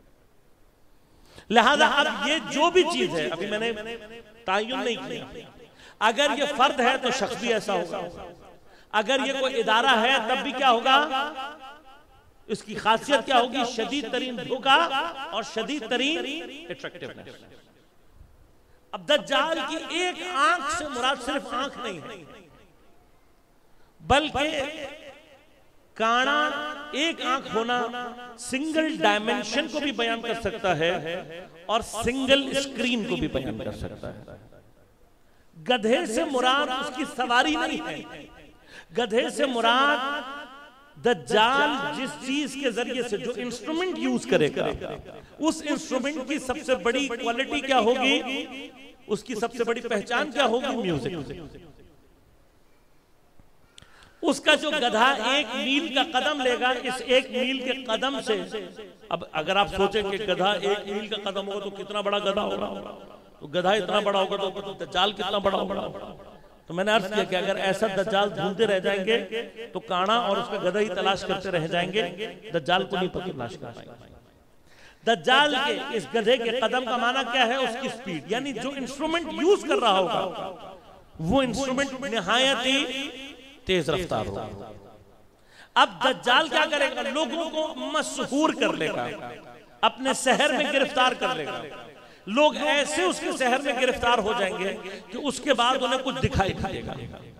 लिहाजा अब ये जो भी चीज है, अभी मैंने तायुन नहीं किया, अगर ये फर्द है तो शख्स भी ऐसा होगा, अगर ये कोई इदारा है तब भी क्या होगा? इसकी खासियत क्या होगी? शदीद तरीन धोखा और शदीद तरीन अट्रैक्टिवनेस। अब दज्जाल की एक आंख से मुराद सिर्फ आंख नहीं है, बल्कि काना एक आंख होना सिंगल डायमेंशन को भी बयान कर सकता है और सिंगल स्क्रीन को भी बयान कर सकता है। गधे से मुराद उसकी सवारी नहीं है, गधे से मुराद दज्जाल जिस चीज के जरिए से, जो इंस्ट्रूमेंट यूज करेगा, उस इंस्ट्रूमेंट की सबसे बड़ी क्वालिटी क्या होगी? उसकी सबसे बड़ी पहचान क्या होगी? म्यूजिक। उसका जो गधा 1 मील का कदम लेगा, इस 1 मील के कदम से, अब अगर आप सोचें कि गधा 1 मील का कदम होगा तो कितना बड़ा गधा होगा, तो गधा इतना बड़ा होगा तो दज्जाल कितना बड़ा होगा। तो मैंने अर्ज किया कि अगर ऐसा दज्जाल ढूंढते रह जाएंगे तो काना और उसका गधा ही तलाश करते रह जाएंगे, दज्जाल को नहीं तलाश कर पाएंगे। दज्जाल के इस गधे के कदम का माना क्या है? उसकी स्पीड, यानी जो इंस्ट्रूमेंट यूज कर रहा होगा वो इंस्ट्रूमेंट निहायत ही तेज रफ्तार होगा। अब दज्जाल क्या करेगा? लोगों को मशहूर कर लेगा, अपने शहर में गिरफ्तार कर लेगा। लोग ऐसे उसके शहर में गिरफ्तार हो जाएंगे कि उसके बाद उन्हें कुछ दिखाई नहीं देगा।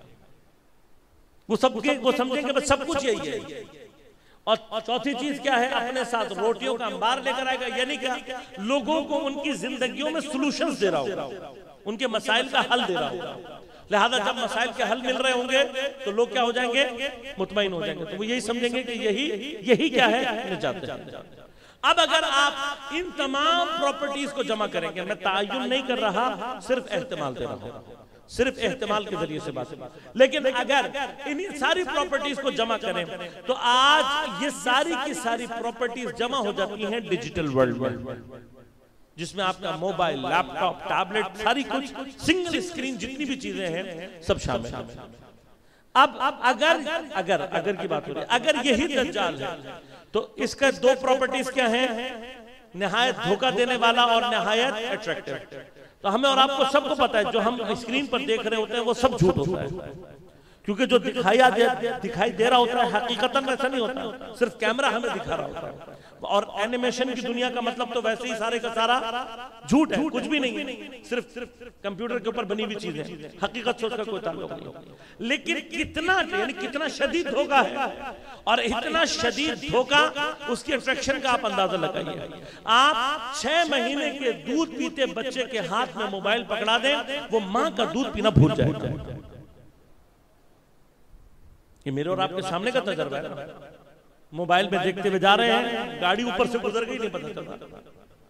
वो समझेंगे बस सब कुछ यही है। और चौथी चीज क्या है? अपने साथ रोटियों का अंबार लेकर आएगा, यानी क्या? लोगों को उनकी जिंदगियों में सॉल्यूशंस दे रहा होगा, उनके मसाइल का हल दे रहा होगा। लिहाजा जब मसाइल के हल मिल रहे होंगे तो लोग क्या हो जाएंगे? मुतमईन हो जाएंगे। तो वो यही समझेंगे कि यही क्या है? निजात है। अब अगर आप इन तमाम प्रॉपर्टीज को जमा करेंगे, मैं तायुन नहीं कर रहा, सिर्फ एहतिमाल दे रहा हूं, सिर्फ एहतिमाल के जरिए से बात। लेकिन अगर इन सारी प्रॉपर्टीज को जमा करें तो आज ये सारी की सारी प्रॉपर्टीज जमा हो जाती हैं डिजिटल वर्ल्ड में, जिसमें आपका मोबाइल, लैपटॉप, टैबलेट, सारी कुछ सिंगल स्क्रीन, जितनी भी चीजें हैं सब शामिल हैं। अब अगर की बात हो रही है, अगर यही दज्जाल है तो इसका 2 प्रॉपर्टीज क्या हैं? निहायत धोखा देने वाला और निहायत अट्रैक्टिव। तो हमें और आपको सबको पता है जो हम स्क्रीन पर देख रहे होते हैं वो सब झूठ होता है, क्योंकि जो दिखाई दे रहा होता है हकीकतन वैसा नहीं होता, सिर्फ कैमरा हमें दिखा रहा होता है। और एनिमेशन की दुनिया का मतलब तो वैसे ही सारे का सारा झूठ है, कुछ भी नहीं है, सिर्फ कंप्यूटर के ऊपर बनी हुई चीजें, हकीकत से उसका कोई ताल्लुक नहीं। लेकिन कितना शदीद धोखा है, और इतना शदीद धोखा, उसकी अट्रैक्शन का आप अंदाजा लगाइए। आप 6 महीने के दूध पीते बच्चे के हाथ में मोबाइल पकड़ा दें, वो मां का दूध पीना भूल जाएगा। ये मेरे और आपके सामने का तजर्बा है। मोबाइल में देखते हुए जा रहे हैं, गाड़ी ऊपर से गुजर गई, नहीं पता चला।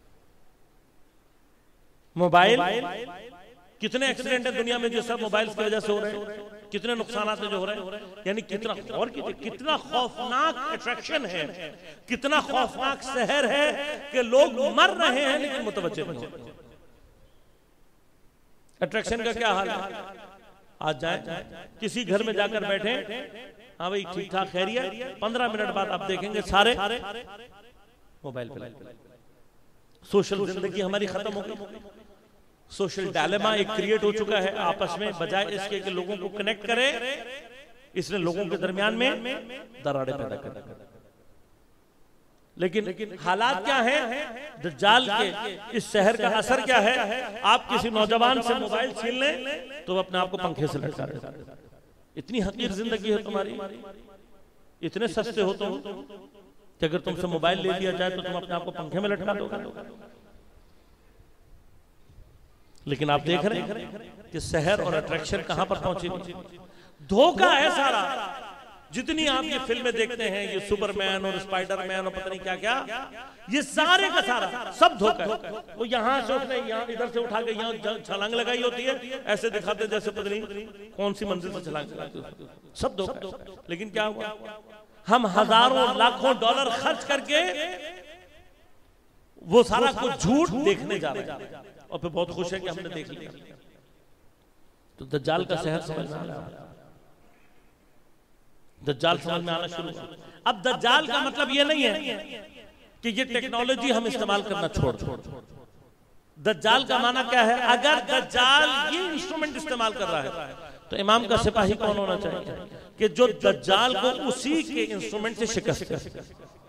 मोबाइल, कितने एक्सीडेंट है दुनिया में जो सब मोबाइल की वजह से हो रहे हैं, कितने नुकसान जो हो रहे हैं, यानी कितना खौफनाक अट्रैक्शन है, कितना खौफनाक शहर है कि लोग मर रहे हैं लेकिन मुतवज्जे नहीं हो रहे। अट्रैक्शन का क्या हाल है? आज जाए किसी घर में जाकर बैठे, हाँ भाई ठीक ठाक खैरियत, 15 मिनट बाद आप देखेंगे सारे मोबाइल पे। सोशल जिंदगी हमारी खत्म हो गई। सोशल डायलेमा एक क्रिएट हो चुका है आपस में, बजाय इसके कि लोगों को कनेक्ट करे, इसने लोगों के दरमियान में दरारें पैदा कर दी। लेकिन हालात क्या है? दज्जाल के इस शहर का असर क्या है? आप किसी नौजवान से मोबाइल छीन लें तो अपने आप को पंखे से लटका देता है। इतनी हकीर जिंदगी है तुम्हारी, इतने सस्ते हो तुम कि अगर तुमसे मोबाइल ले लिया जाए तो तुम अपने आप को पंखे में लटका दोगे। लेकिन आप देख रहे हैं कि शहर और अट्रैक्शन कहां पर पहुंची, धोखा है सारा। जितनी आप ये फिल्में देखते हैं, ये सुपरमैन और स्पाइडरमैन और पता नहीं क्या क्या, ये सारे का सारा सब धोखा है। वो यहाँ से उसने यहाँ इधर से उठा के यहाँ छलांग लगाई होती है, ऐसे दिखाते जैसे पता नहीं कौन सी मंजिल से छलांग लगाते, सब धोखा। लेकिन क्या हुआ, हम हजारों लाखों डॉलर खर्च करके वो सारा कुछ झूठ देखने जा रहे हैं और फिर बहुत खुश है कि हमने देख लिया। तो दज्जाल का शहर समझ में आ रहा है, दज्जाल समझ में आना शुरू हुआ। अब दज्जाल का मतलब ये नहीं है कि ये टेक्नोलॉजी हम इस्तेमाल करना छोड़। दज्जाल का माना क्या है, अगर दज्जाल ये इंस्ट्रूमेंट इस्तेमाल कर रहा है तो इमाम का सिपाही कौन होना चाहिए कि जो दज्जाल को उसी के इंस्ट्रूमेंट से शिकस्त करे,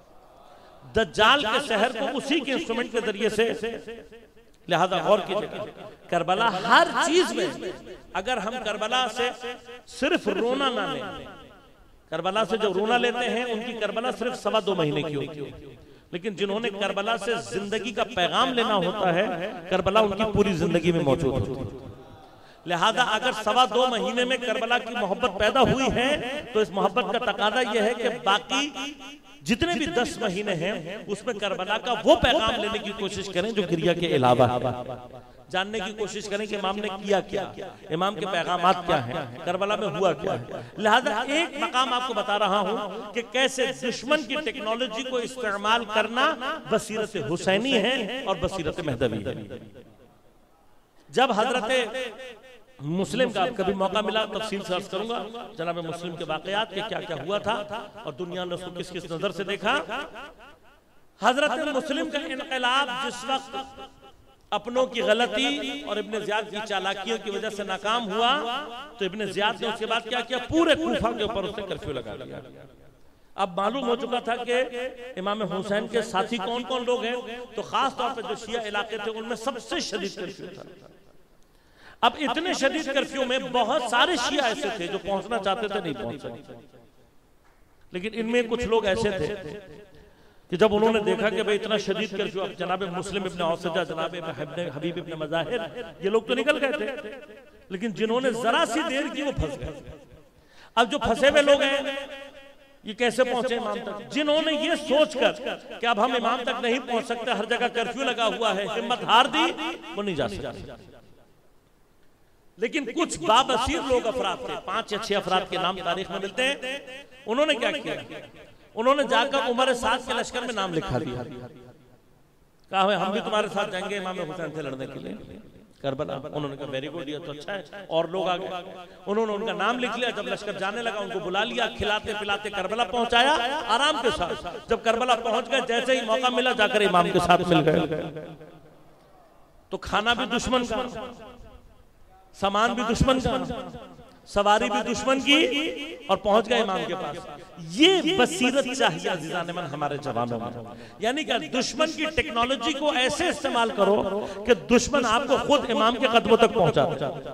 दज्जाल के शहर को उसी के इंस्ट्रूमेंट के जरिए से। लिहाजा और कीजिए, करबला हर चीज में, अगर हम करबला से सिर्फ रोना ना लें, करबला से जो रोना लेते हैं उनकी करबला सिर्फ 2.25 महीने की होती है, लेकिन जिन्होंने करबला से जिंदगी का पैगाम लेना होता है, करबला उनकी पूरी जिंदगी में मौजूद होती है। लिहाजा अगर 2.25 महीने में करबला की मोहब्बत पैदा हुई है तो इस मोहब्बत का तकादा यह है कि बाकी जितने भी 10 महीने हैं उसमें करबला का वो पैगाम लेने की कोशिश करें जो क्रिया के अलावा है। जानने की कोशिश करें कि इमाम ने किया क्या, इमाम के पैगामात क्या हैं, करबला में हुआ क्या है। लिहाजा एक मकाम आपको बता रहा हूं कि कैसे दुश्मन की टेक्नोलॉजी को इस्तेमाल करना बसीरत हुसैनी है और बसीरत महदवी है। जब हजरत मुस्लिम का कभी मौका मिला तफसील से अर्ज करूंगा, जनाब मुस्लिम के वाकयात के क्या क्या हुआ था और दुनिया ने उसको किस किस नजर से देखा। हजरत मुस्लिम का इनकलाब जिस वक्त अपनों की गलती और इब्ने ज़ियाद की चालाकियों की वजह से नाकाम हुआ तो इब्ने ज़ियाद ने उसके बाद क्या किया, पूरे कूफा के ऊपर उसने कर्फ्यू लगा दिया। अब मालूम हो चुका था कि इमाम हुसैन के साथी कौन कौन लोग हैं, तो खास तौर पर जो शिया इलाके थे उनमें सबसे शदीद कर्फ्यू था। अब इतने शदीद कर्फ्यू में बहुत सारे शिया ऐसे थे जो पहुंचना चाहते थे, नहीं पहुंच सके। लेकिन इनमें कुछ लोग ऐसे थे कि जब उन्होंने देखा कि भाई इतना शदीद कर्फ्यू, अब जनाब मुस्लिम इब्ने औसजा, जनाब हबीब इब्ने मज़ाहिर, ये लोग तो निकल गए थे, लेकिन जिन्होंने जरा सी देर की वो फंस गए। अब जो फंसे हुए लोग हैं ये कैसे पहुंचे इमाम तक, जिन्होंने ये सोचकर कि अब हम इमाम तक नहीं पहुंच सकते, हर जगह कर्फ्यू लगा हुआ है, हिम्मत हार दी, वो नहीं जा सकते। लेकिन कुछ बाबसीर लोग अफराद थे, 5 या 6 अफराद के नाम तारीख में मिलते हैं। उन्होंने क्या किया, उन्होंने जाकर उमर साद के लश्कर में नाम लिखा दिया, कहा हम भी तुम्हारे साथ जाएंगे इमाम हुसैन से लड़ने के लिए करबला। उन्होंने कहा वेरी गुड, ये तो अच्छा है। और लोग आ गए, उन्होंने उनका नाम लिख लिया। जब लश्कर जाने लगा उनको बुला लिया, खिलाते पिलाते करबला पहुंचाया आराम के साथ। जब करबला पहुंच गए, जैसे ही मौका मिला जाकर इमाम के साथ मिल गए। तो खाना भी दुश्मन का, सामान भी दुश्मन का, सवारी भी दुश्मन की, और पहुंच गए इमाम के पास। ये बसीरत चाहिए अज़ीज़ान मन हमारे जवानों में, यानी कि दुश्मन की टेक्नोलॉजी को ऐसे इस्तेमाल करो कि दुश्मन आपको खुद इमाम के कदमों तक पहुंचा दे।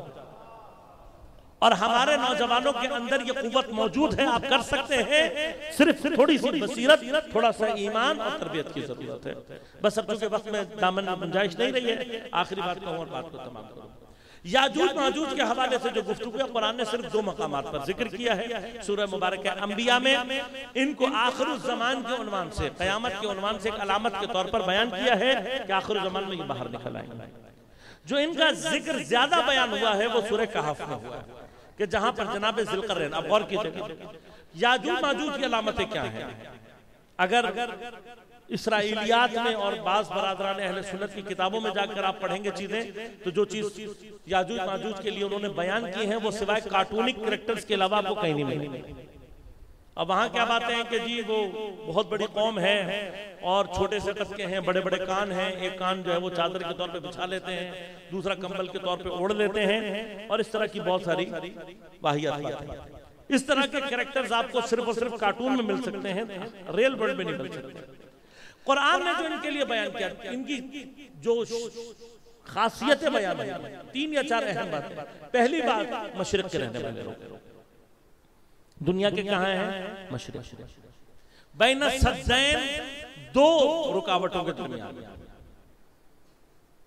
और हमारे नौजवानों के अंदर ये कुव्वत मौजूद है, आप कर सकते हैं, सिर्फ थोड़ी सी बसीरत, थोड़ा सा ईमान और तरबियत की जरूरत है। बस अब चूंकि वक्त में दामन में गुंजाइश नहीं रही है, आखिरी बात कहूं और बात को तमाम करूं। याजूज माजूज के हवाले से जो गुफ्तगू है, कुरान ने सिर्फ 2 मकामात पर जिक्र किया है सूरह मुबारक अंबिया में। इनको आखिरुज़ ज़मान के उन्वान से, क़यामत के उन्वान से एक अलामत के तौर पर बयान किया है कि आखिरुज़ ज़मान में ये बाहर निकल आएंगे। जो इनका जिक्र ज्यादा बयान हुआ है वो सूरह कहफ में हुआ है कि जहां पर जनाब ज़ुल्क़रनैन, अब गौर कीजिएगा, याजूज माजूज की अलामतें क्या हैं। अगर इसराइलियात में और बाज़ बरादरान अहले सुन्नत की किताबों में जाकर आप पढ़ेंगे चीजें, तो जो चीज याजूज माजूज के लिए उन्होंने बयान की है वो सिवाय कार्टूनिक कैरेक्टर्स के अलावा आपको कहीं नहीं मिलेगी। अब वहां क्या बातें हैं कि जी वो बहुत बड़ी कौम है और छोटे से कद के हैं, बड़े बड़े कान हैं, एक कान जो है वो चादर के तौर पे बिछा लेते हैं, दूसरा कंबल के तौर पे ओढ़ लेते हैं, और इस तरह की बहुत सारी वाहियात बातें। इस तरह के कैरेक्टर्स आपको सिर्फ और सिर्फ कार्टून में मिल सकते हैं, रियल वर्ल्ड में नहीं मिल सकते। कुरान ने जो इनके लिए बयान किया, इनकी जो खासियतें बयान है, 3 या 4 अहम बातें। पहली बात, मशरिक के रहने वाले लोग, दुनिया के कहां हैं, मशरिक। बैन सद्दैन, 2 रुकावटों के दरमियान,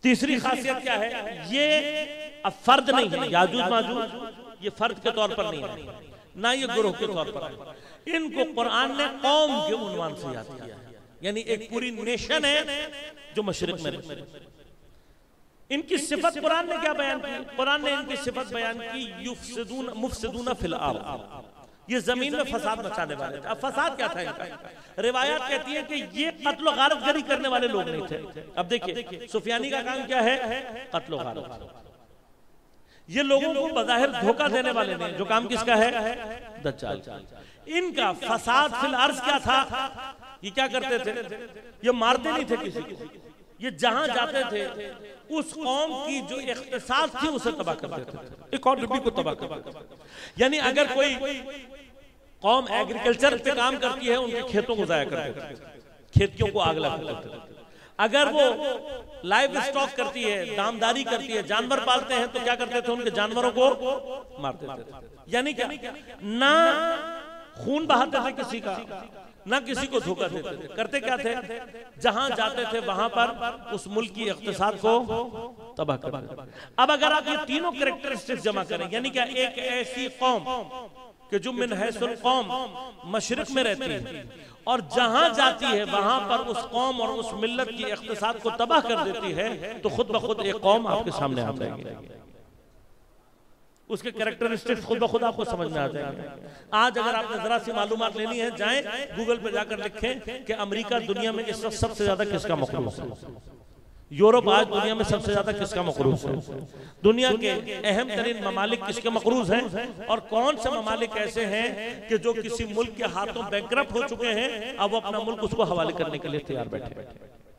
तीसरी खासियत क्या है, ये अब फर्द नहीं है, याजूज माजूज ये फर्द के तौर पर नहीं है, ना ये गुरुह के तौर पर है। इनको कुरान ने कौम के उन्वान से याद किया है, यानी एक पूरी नेशन है जो मशरिक में रहती है। इनकी सिफत कुरान ने क्या बयान की? कुरान ने इनकी सिफत बयान की मुफसिदून फिल अर्द, ये जमीन में फसाद मचाने वाले थे। अब फसाद क्या था इनका? रिवायत कहती है कि ये कत्ल गारतगरी करने वाले लोग नहीं थे। अब देखिए सुफियानी का काम क्या है? कत्ल गारत। ये लोगों को बज़ाहिर धोखा देने वाले नहीं, जो काम किसका है? दज्जाल। इनका फसाद फिल अर्ज क्या था? ये क्या करते थे? ये मारते नहीं थे किसी को, ये जहां जाते थे उस कौम की जो इख्तिसास थी उसे तबाह कर देते थे, इकोनॉमी को तबाह कर देते थे। यानी अगर कोई कौम एग्रीकल्चर पे काम करती है, उनके खेतों को जाया कर देते थे, खेतियों को आग लगा देते थे। अगर वो लाइव स्टॉक करती है, दामदारी करती है, जानवर पालते हैं, तो क्या करते थे? उनके जानवरों को मार देते थे। यानी क्या? ना खून बहाते थे किसी का, ना किसी को धोखा देते थे। करते क्या थे? जहां जाते थे वहां पर उस मुल्क की इख्तिसाद को तबाह कर देते। अब अगर आप ये तीनों कैरेक्टरिस्टिक्स जमा करें, यानी क्या, एक ऐसी कौम कि जो मिन हैसुल कौम मशरिक में रहती है और जहां जाती है वहां पर उस कौम और उस मिल्लत की इख्तिसाद को तबाह कर देती है, तो खुद ब खुद एक कौम आपके सामने आ जाएगी, उसके कैरेक्टरिस्टिक्स खुद ब खुद आपको समझ में आ जाएंगे। आज अगर आपने जरा सी मालूमात लेनी है, जाएं गूगल पे जाकर लिखें कि अमेरिका दुनिया में इस वक्त सबसे ज्यादा किसका मखरूस है, यूरोप आज दुनिया में सबसे ज्यादा किसका मखरूस है, दुनिया के अहम तरीन ममालिक किसके मखरूज हैं, और कौन से ममालिक ऐसे हैं कि जो किसी मुल्क के हाथों बैंकरप्ट हो चुके हैं, अब वो अपना मुल्क उसको हवाले करने के लिए तैयार बैठे।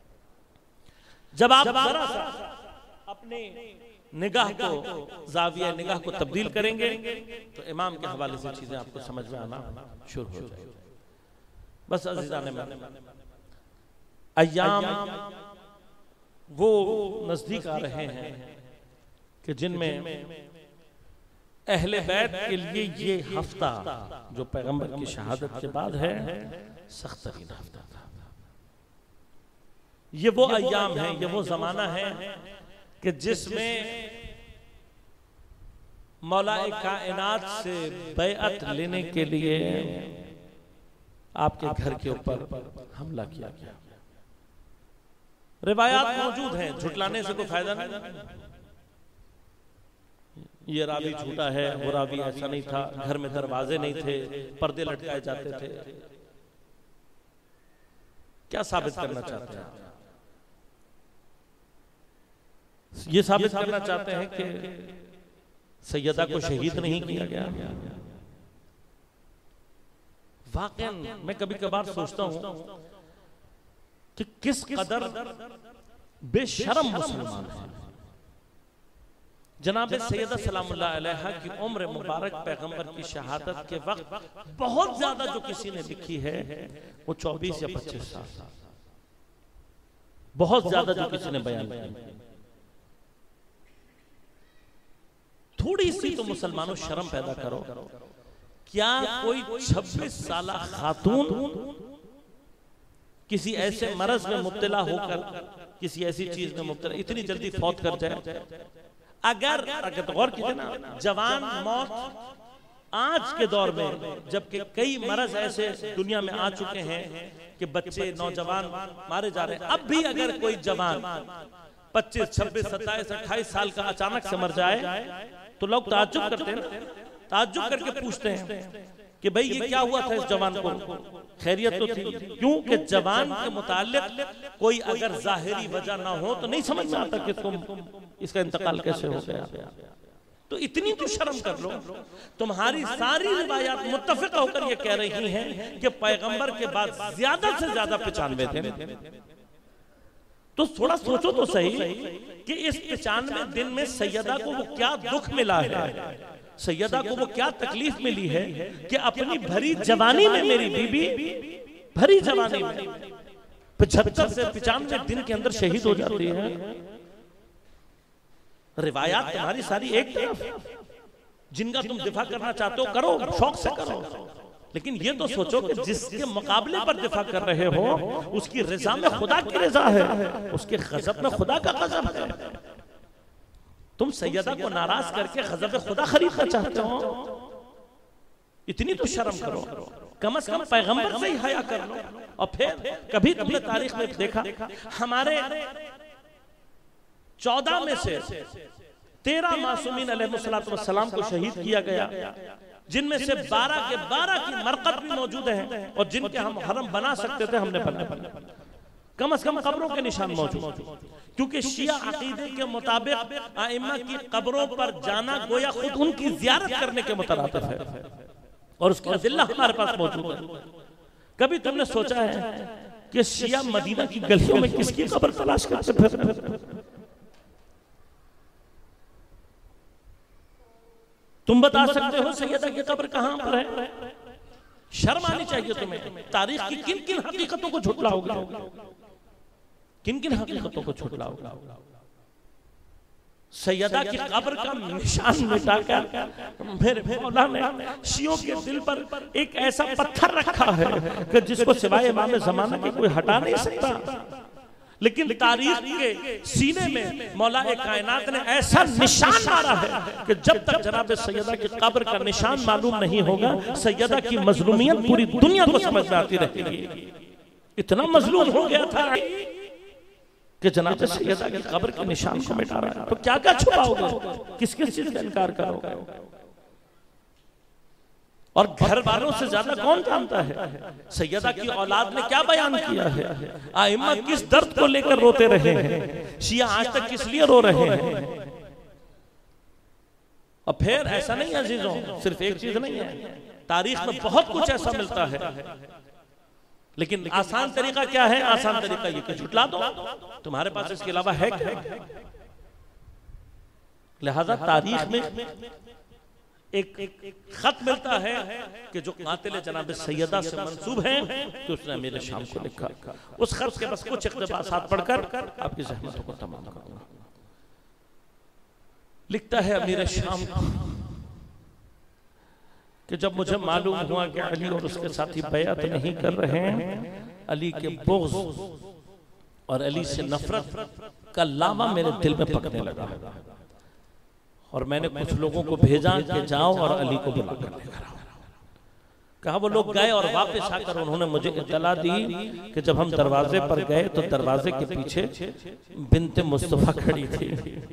जब आप जरा सा अपने निगाह को, जाविया निगाह को तब्दील करेंगे, तो इमाम के हवाले से चीजें आपको समझ में आना शुरू हो जाएगी। बस अज़ीज़ान में अय्याम वो नजदीक आ रहे हैं कि जिनमें अहले बैत के लिए ये हफ्ता जो पैगंबर की शहादत के बाद है, सख्त तरीन हफ्ता था। ये वो अय्याम है, ये वो जमाना है कि जिसमें मौलाए कायनात से बैअत लेने के लिए आपके घर के ऊपर हमला किया गया। रिवायात मौजूद हैं, झुटलाने से कोई फायदा नहीं। ये रावी झूठा है, वो रावी ऐसा नहीं था, घर में दरवाजे नहीं थे, पर्दे लटकाए जाते थे। क्या साबित करना चाहते हैं? ये साबित करना चाहते हैं कि सैयदा को शहीद नहीं किया गया। वाकई मैं कभी कभार सोचता हूं कि किस कदर बेशरम मुसलमान है। जनाब सैयदा सलामुल्लाह अलैहा की उम्र मुबारक पैगंबर की शहादत के वक्त बहुत ज्यादा जो किसी ने लिखी है वो 24 या 25 साल, बहुत ज्यादा जो किसी ने बयान किया। थोड़ी सी तो मुसलमानों शर्म पैदा करो। क्या कोई 26 साल खातून किसी ऐसे मरज में मुब्तला होकर, किसी ऐसी चीज में मुब्तला इतनी जल्दी फौत कर जाए? अगर गौर कीजिए ना, जवान मौत आज के दौर में, जबकि कई मरज ऐसे दुनिया में आ चुके हैं कि बच्चे नौजवान मारे जा रहे हैं, अब भी अगर कोई जवान 25, 26, 27, 28 साल का अचानक से मर जाए तो लोग ताज्जुब करते हैं, ताज्जुब करके पूछते हैं कि भाई ये क्या हुआ था इस जवान को, खैरियत तो थी? क्योंकि जवान के मुताल्लिक कोई अगर जाहिरी वजह ना हो तो नहीं समझ में आता कि तुम इसका इंतकाल कैसे हो गया। तो इतनी तो शर्म कर लो। तुम्हारी सारी रिवायात मुत्तफिक होकर ये कह रही हैं कि पैगंबर के बाद ज्यादा से ज्यादा 95 थे। तो थोड़ा सोचो तो सही कि इस 95 दिन में सैयदा को वो क्या दुख मिला है, सैयदा को वो क्या तकलीफ मिली है कि अपनी भरी जवानी में, मेरी बीबी भरी जवानी में 75 से 95 दिन के अंदर शहीद हो जाती है। रिवायात तुम्हारी सारी एक तरफ, जिनका तुम दिफा करना चाहते हो करो, शौक से करो, लेकिन ये तो सोचो कि जिसके मुकाबले पर दिफा कर रहे हो उसकी रजा में खुदा की रजा है, उसके गजब में खुदा का गजब है। तुम सैयदा को नाराज करके गजब खुदा खरीदना चाहते हो? इतनी तो शर्म करो, कम से कम पैगंबर से ही हया कर लो। और फिर कभी तुमने तारीख में देखा हमारे 14 में से 13 मासूमीन अलैहिस्सलाम को शहीद किया गया, जिनमें से 12 के 12 की मरकत भी मौजूद है, और जिनके हम हरम बना सकते थे हमने बनाया। कम से कम कब्रों के निशान मौजूद, क्योंकि शिया अकीदे के मुताबिक आइम्मा की कब्रों पर जाना गोया खुद उनकी ज़ियारत करने के मुतरादिफ है, और उसका अदिल्ला हमारे पास मौजूद है। कभी तुमने सोचा है कि शिया मदीना की गलियों में किसकी कब्र तलाश करते फिर? तुम बता सकते हो सैयदा की कब्र कहां पर है? शर्म आनी चाहिए तुम्हें। तारीख की किन किन हकीकतों को झुटलाओगे, किन किन हकीकतों को झुटलाओगे? सैयदा की कब्र का निशान मिटाकर मेरे मौला ने शियों के दिल पर एक ऐसा पत्थर रखा है कि जिसको सिवाय इमाम ज़माना के कोई हटा नहीं सकता। लेकिन तारीख के सीने में मौला कायनात ने ऐसा निशान मारा है कि जब तक जनाब सैयदा की कब्र का निशान मालूम नहीं होगा, सैयदा की मजलूमियत पूरी दुनिया को समझ में आती रहेगी। इतना मजलूम हो गया था कि जनाब सैयदा की कब्र के निशान को मिटा रहा है, तो क्या क्या छुपाओगे? किस किस चीज का इनकार करोगे? और घर वालों से ज्यादा कौन जानता है सैयदा की औलाद ने क्या बयान किया है? आइम्मा किस दर्द को लेकर रोते रहे हैं, शिया आज तक किस लिए रो रहे हैं? और फिर ऐसा नहीं है अजीजों, सिर्फ एक चीज नहीं है, तारीख में बहुत कुछ ऐसा मिलता है। लेकिन आसान तरीका क्या है? आसान तरीका ये कि झुटला दो, तुम्हारे पास इसके अलावा है क्या? लिहाजा तारीख में एक खत मिलता है कि जो कातिल जनाब सैयदा से मंसूब है, तो उसने अमीर शाम को लिखा। उस खत के बस कुछ इक़्तिबासात पढ़कर आपकी ज़हमतों को तमाम करूंगा। लिखता है अमीर शाम कि जब मुझे मालूम हुआ कि अली और उसके साथी बैअत नहीं कर रहे हैं, अली के बुग़्ज़ और अली से नफरत का लावा मेरे दिल में पकने लगा, और मैंने कुछ लोगों को भेजा कि जाओ और अली को बुला कर लेकर आओ। कहा वो लोग गए, और वापस आकर उन्होंने मुझे इत्तला दी कि जब हम दरवाजे पर गए तो दरवाजे के पीछे बिन्ते मुस्तफा खड़ी थी।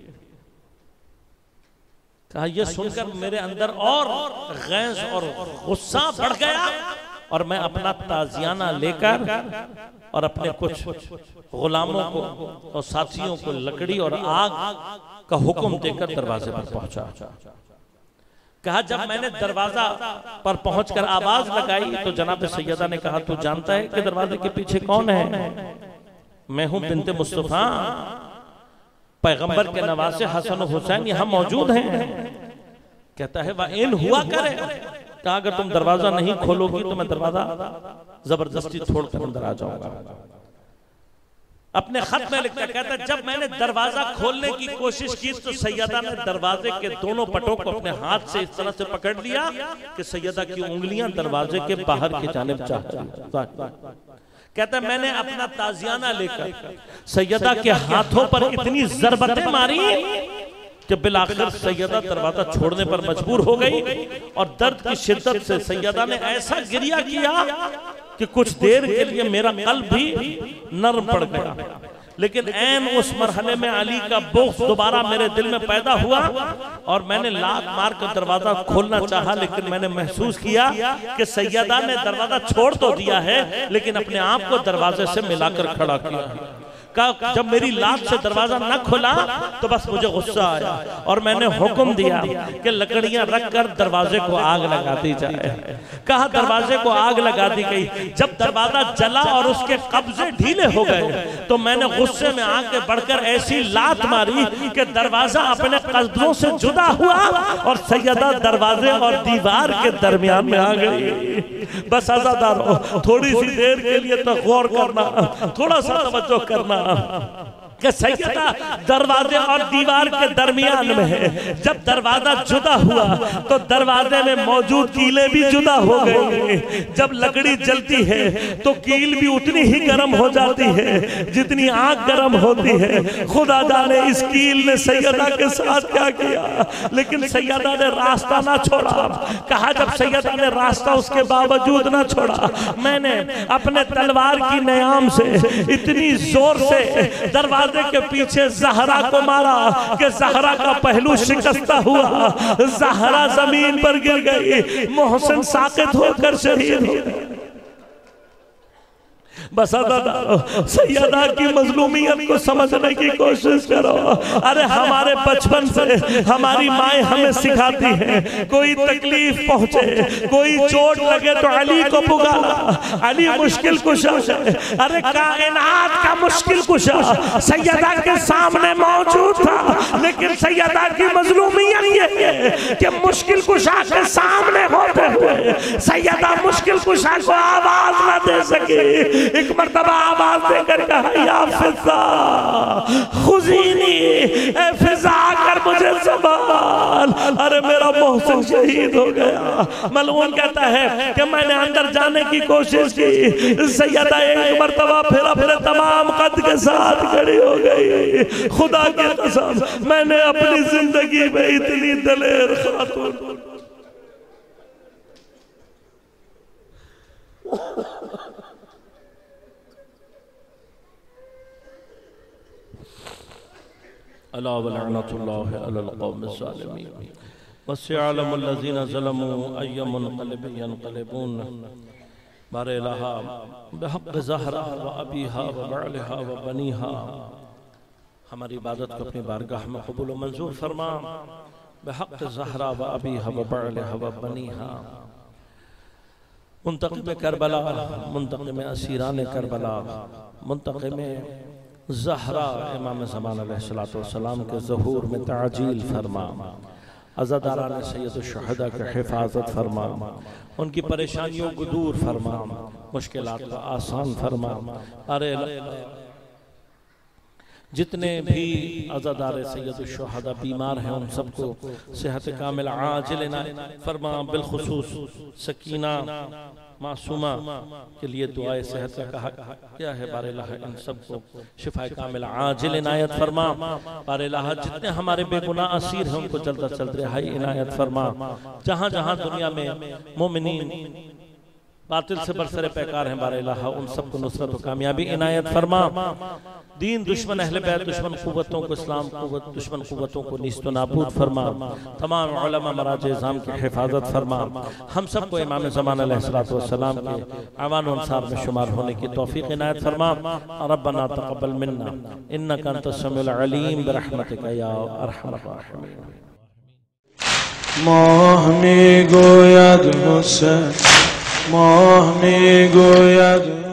कहा ये सुनकर मेरे अंदर और गैज़ और गुस्सा बढ़ गया, और मैं अपना ताजियाना लेकर और अपने कुछ गुलामों को और साथियों को लकड़ी और आग का हुक्म देकर दरवाजे पर पहुंचा। कहा जब मैंने दरवाजा पर पहुंचकर आवाज लगाई तो जनाब सैयदा ने कहा तू जानता है कि दरवाजे के पीछे कौन है? मैं हूं बिन्ते मुस्तफा, पैगंबर के नवासे हसन और हुसैन यहाँ मौजूद हैं। कहता है वह इन हुआ करे, कहा अगर तुम दरवाजा नहीं खोलोगी तो मैं दरवाजा जबरदस्ती छोड़कर अंदर आ जाऊंगा। अपने खत में लिखता कहता जब मैंने दरवाजा खोलने की कोशिश की तो सैयदा ने दरवाजे के दोनों पटों को अपने हाथ से इस तरह से पकड़ लिया कि सैयदा की उंगलियां दरवाजे के बाहर की जानिब चाहती। कहता मैंने अपना ताजियाना लेकर सैयदा के हाथों पर इतनी ज़रबतें मारी कि बिलाखिर सैयदा दरवाजा छोड़ने पर मजबूर हो गई, और दर्द की शिद्दत से सैयदा ने ऐसा गिरिया किया कि कुछ देर के लिए मेरा कल्ब भी नर्म पड़ गया। लेकिन ऐन उस मरहले में अली का बुग़्ज़ दोबारा मेरे दिल में पैदा हुआ, और मैंने लात मार कर दरवाजा खोलना चाहा, लेकिन मैंने महसूस किया कि सैयदा ने दरवाजा छोड़ तो दिया है लेकिन अपने आप को दरवाजे से मिलाकर खड़ा किया। जब मेरी लात से दरवाजा न खुला तो बस मुझे गुस्सा आया, और मैंने हुक्म दिया कि लकड़ियां रखकर दरवाजे को आग लगा दी जाए। कहा दरवाजे को आग लगा दी गई। जब दरवाजा जला और उसके कब्जे ढीले हो गए तो मैंने गुस्से में आगे बढ़कर ऐसी लात मारी कि दरवाजा अपने कदमों से जुदा हुआ और सैयदा दरवाजे और दीवार के दरमियान में आ गई। बस आज़ादार हो, थोड़ी सी देर के लिए तो गौर करना, थोड़ा सा तवज्जो करना कि सैयदा दरवाजे और दीवार के दरमियान में है। जब दरवाजा जुदा हुआ तो दरवाजे में मौजूद कीलें भी जुदा हो गई। जब लकड़ी जलती है तो कील भी उतनी ही गर्म हो जाती है जितनी आग गर्म होती है। खुदा जाने इस कील ने सैयदा के साथ क्या किया, लेकिन सैयदा ने रास्ता ना छोड़ा। कहा जब सैयदा ने रास्ता उसके बावजूद ना छोड़ा, मैंने अपने तलवार की नयाम से इतनी जोर से दरवाजे के पीछे ज़हरा को मारा कि ज़हरा का पहलू शिकस्ता हुआ, ज़हरा जमीन पर गिर गई, मोहसिन साकित होकर शहीद हो गए। बस सैयदा की मजलूमियत को समझने की कोशिश करो। अरे हमारे बचपन से हमारी माएँ हमें सिखाती हैं, कोई तकलीफ पहुंचे, कोई चोट लगे तो अली को पुकारा, अली मुश्किल कुशा है। अरे कायनात का मुश्किल कुशा सैयदा के सामने मौजूद था, लेकिन सैयदा की मजलूमियत ये है कि मुश्किल कुशा के सामने होते हुए सैयदा मुश्किल कुशा को आवाज न दे सके। एक मर्तबा आवाज देकर कहा या फिजा खुजीनी, ए फिजा कर मुझे संभाल। अरे मेरा मोहसिन शहीद हो गया। मलऊन कहता है कि मैंने अंदर जाने की कोशिश की, सैयदा एक मर्तबा फिर अपने तमाम कद के साथ खड़ी हो गई। खुदा की कसम मैंने अपनी जिंदगी में इतनी दलेर खातून अला वलअनतुल्लाहि अलल कौमिज़ ज़ालिमीन वस्यअलमुल्लज़ीना ज़लमू अय्यमुनक़लिबिन यनक़लिबून बारे इलाहा बिहक़्क़ि ज़हरा व अबीहा व बअलिहा व बनीहा। हमारी इबादत को अपनी बारगाह में कबूल व मंजूर फरमा। बिहक़्क़ि ज़हरा व अबीहा व बअलिहा व बनीहा। मुंतक़िम करबला, मुंतक़िम असीरान करबला, मुंतक़िम ज़हरा इमाम ज़मान अलैहिस्सलाम के ज़हूर में ताजील फरमा। अज़ादारान सैयद शुहदा के हिफाजत फरमा, उनकी परेशानियों को दूर फरमा, मुश्किलात को आसान फरमा। अरे जितने भी अज़ादार सैयद शुहदा बीमार हैं उन सबको सेहत कामिल आजिल इनायत फरमा। बिलखुसूस सकीना मासूमा के लिए दुआए सेहत का कहा क्या है। बारेलाह इन सबको शिफा कामिल आजिल इनायत फरमा। बारेलाह जितने हमारे बेगुनाह असीर हैं उनको जल्द से जल्द रिहाई इनायत फरमा। जहाँ जहाँ दुनिया में मोमिनीन बातिल से बरसरे पैकार हैं बारेलाह उन सबको नुसरत और कामयाबी इनायत फरमा। दीन दुश्मन अहले बैत दुश्मन कुव्वतों को इस्लाम कुव्वत दुश्मन कुव्वतों को नीस्त नाबूद फरमा। तमाम उलमा मराज इज़ाम की हिफाजत फरमा। हम सबको इमाम ज़मान अलैहिस्सलाम के अवान व अंसार में शुमार होने की तौफीक इनायत फरमा। रब्बना तक़ब्बल मिन्ना इन्नका अंतस समीउल अलीम बिरहमतिका या अरहमर राहिमीन। ماه میگوید حسین، ماه میگوید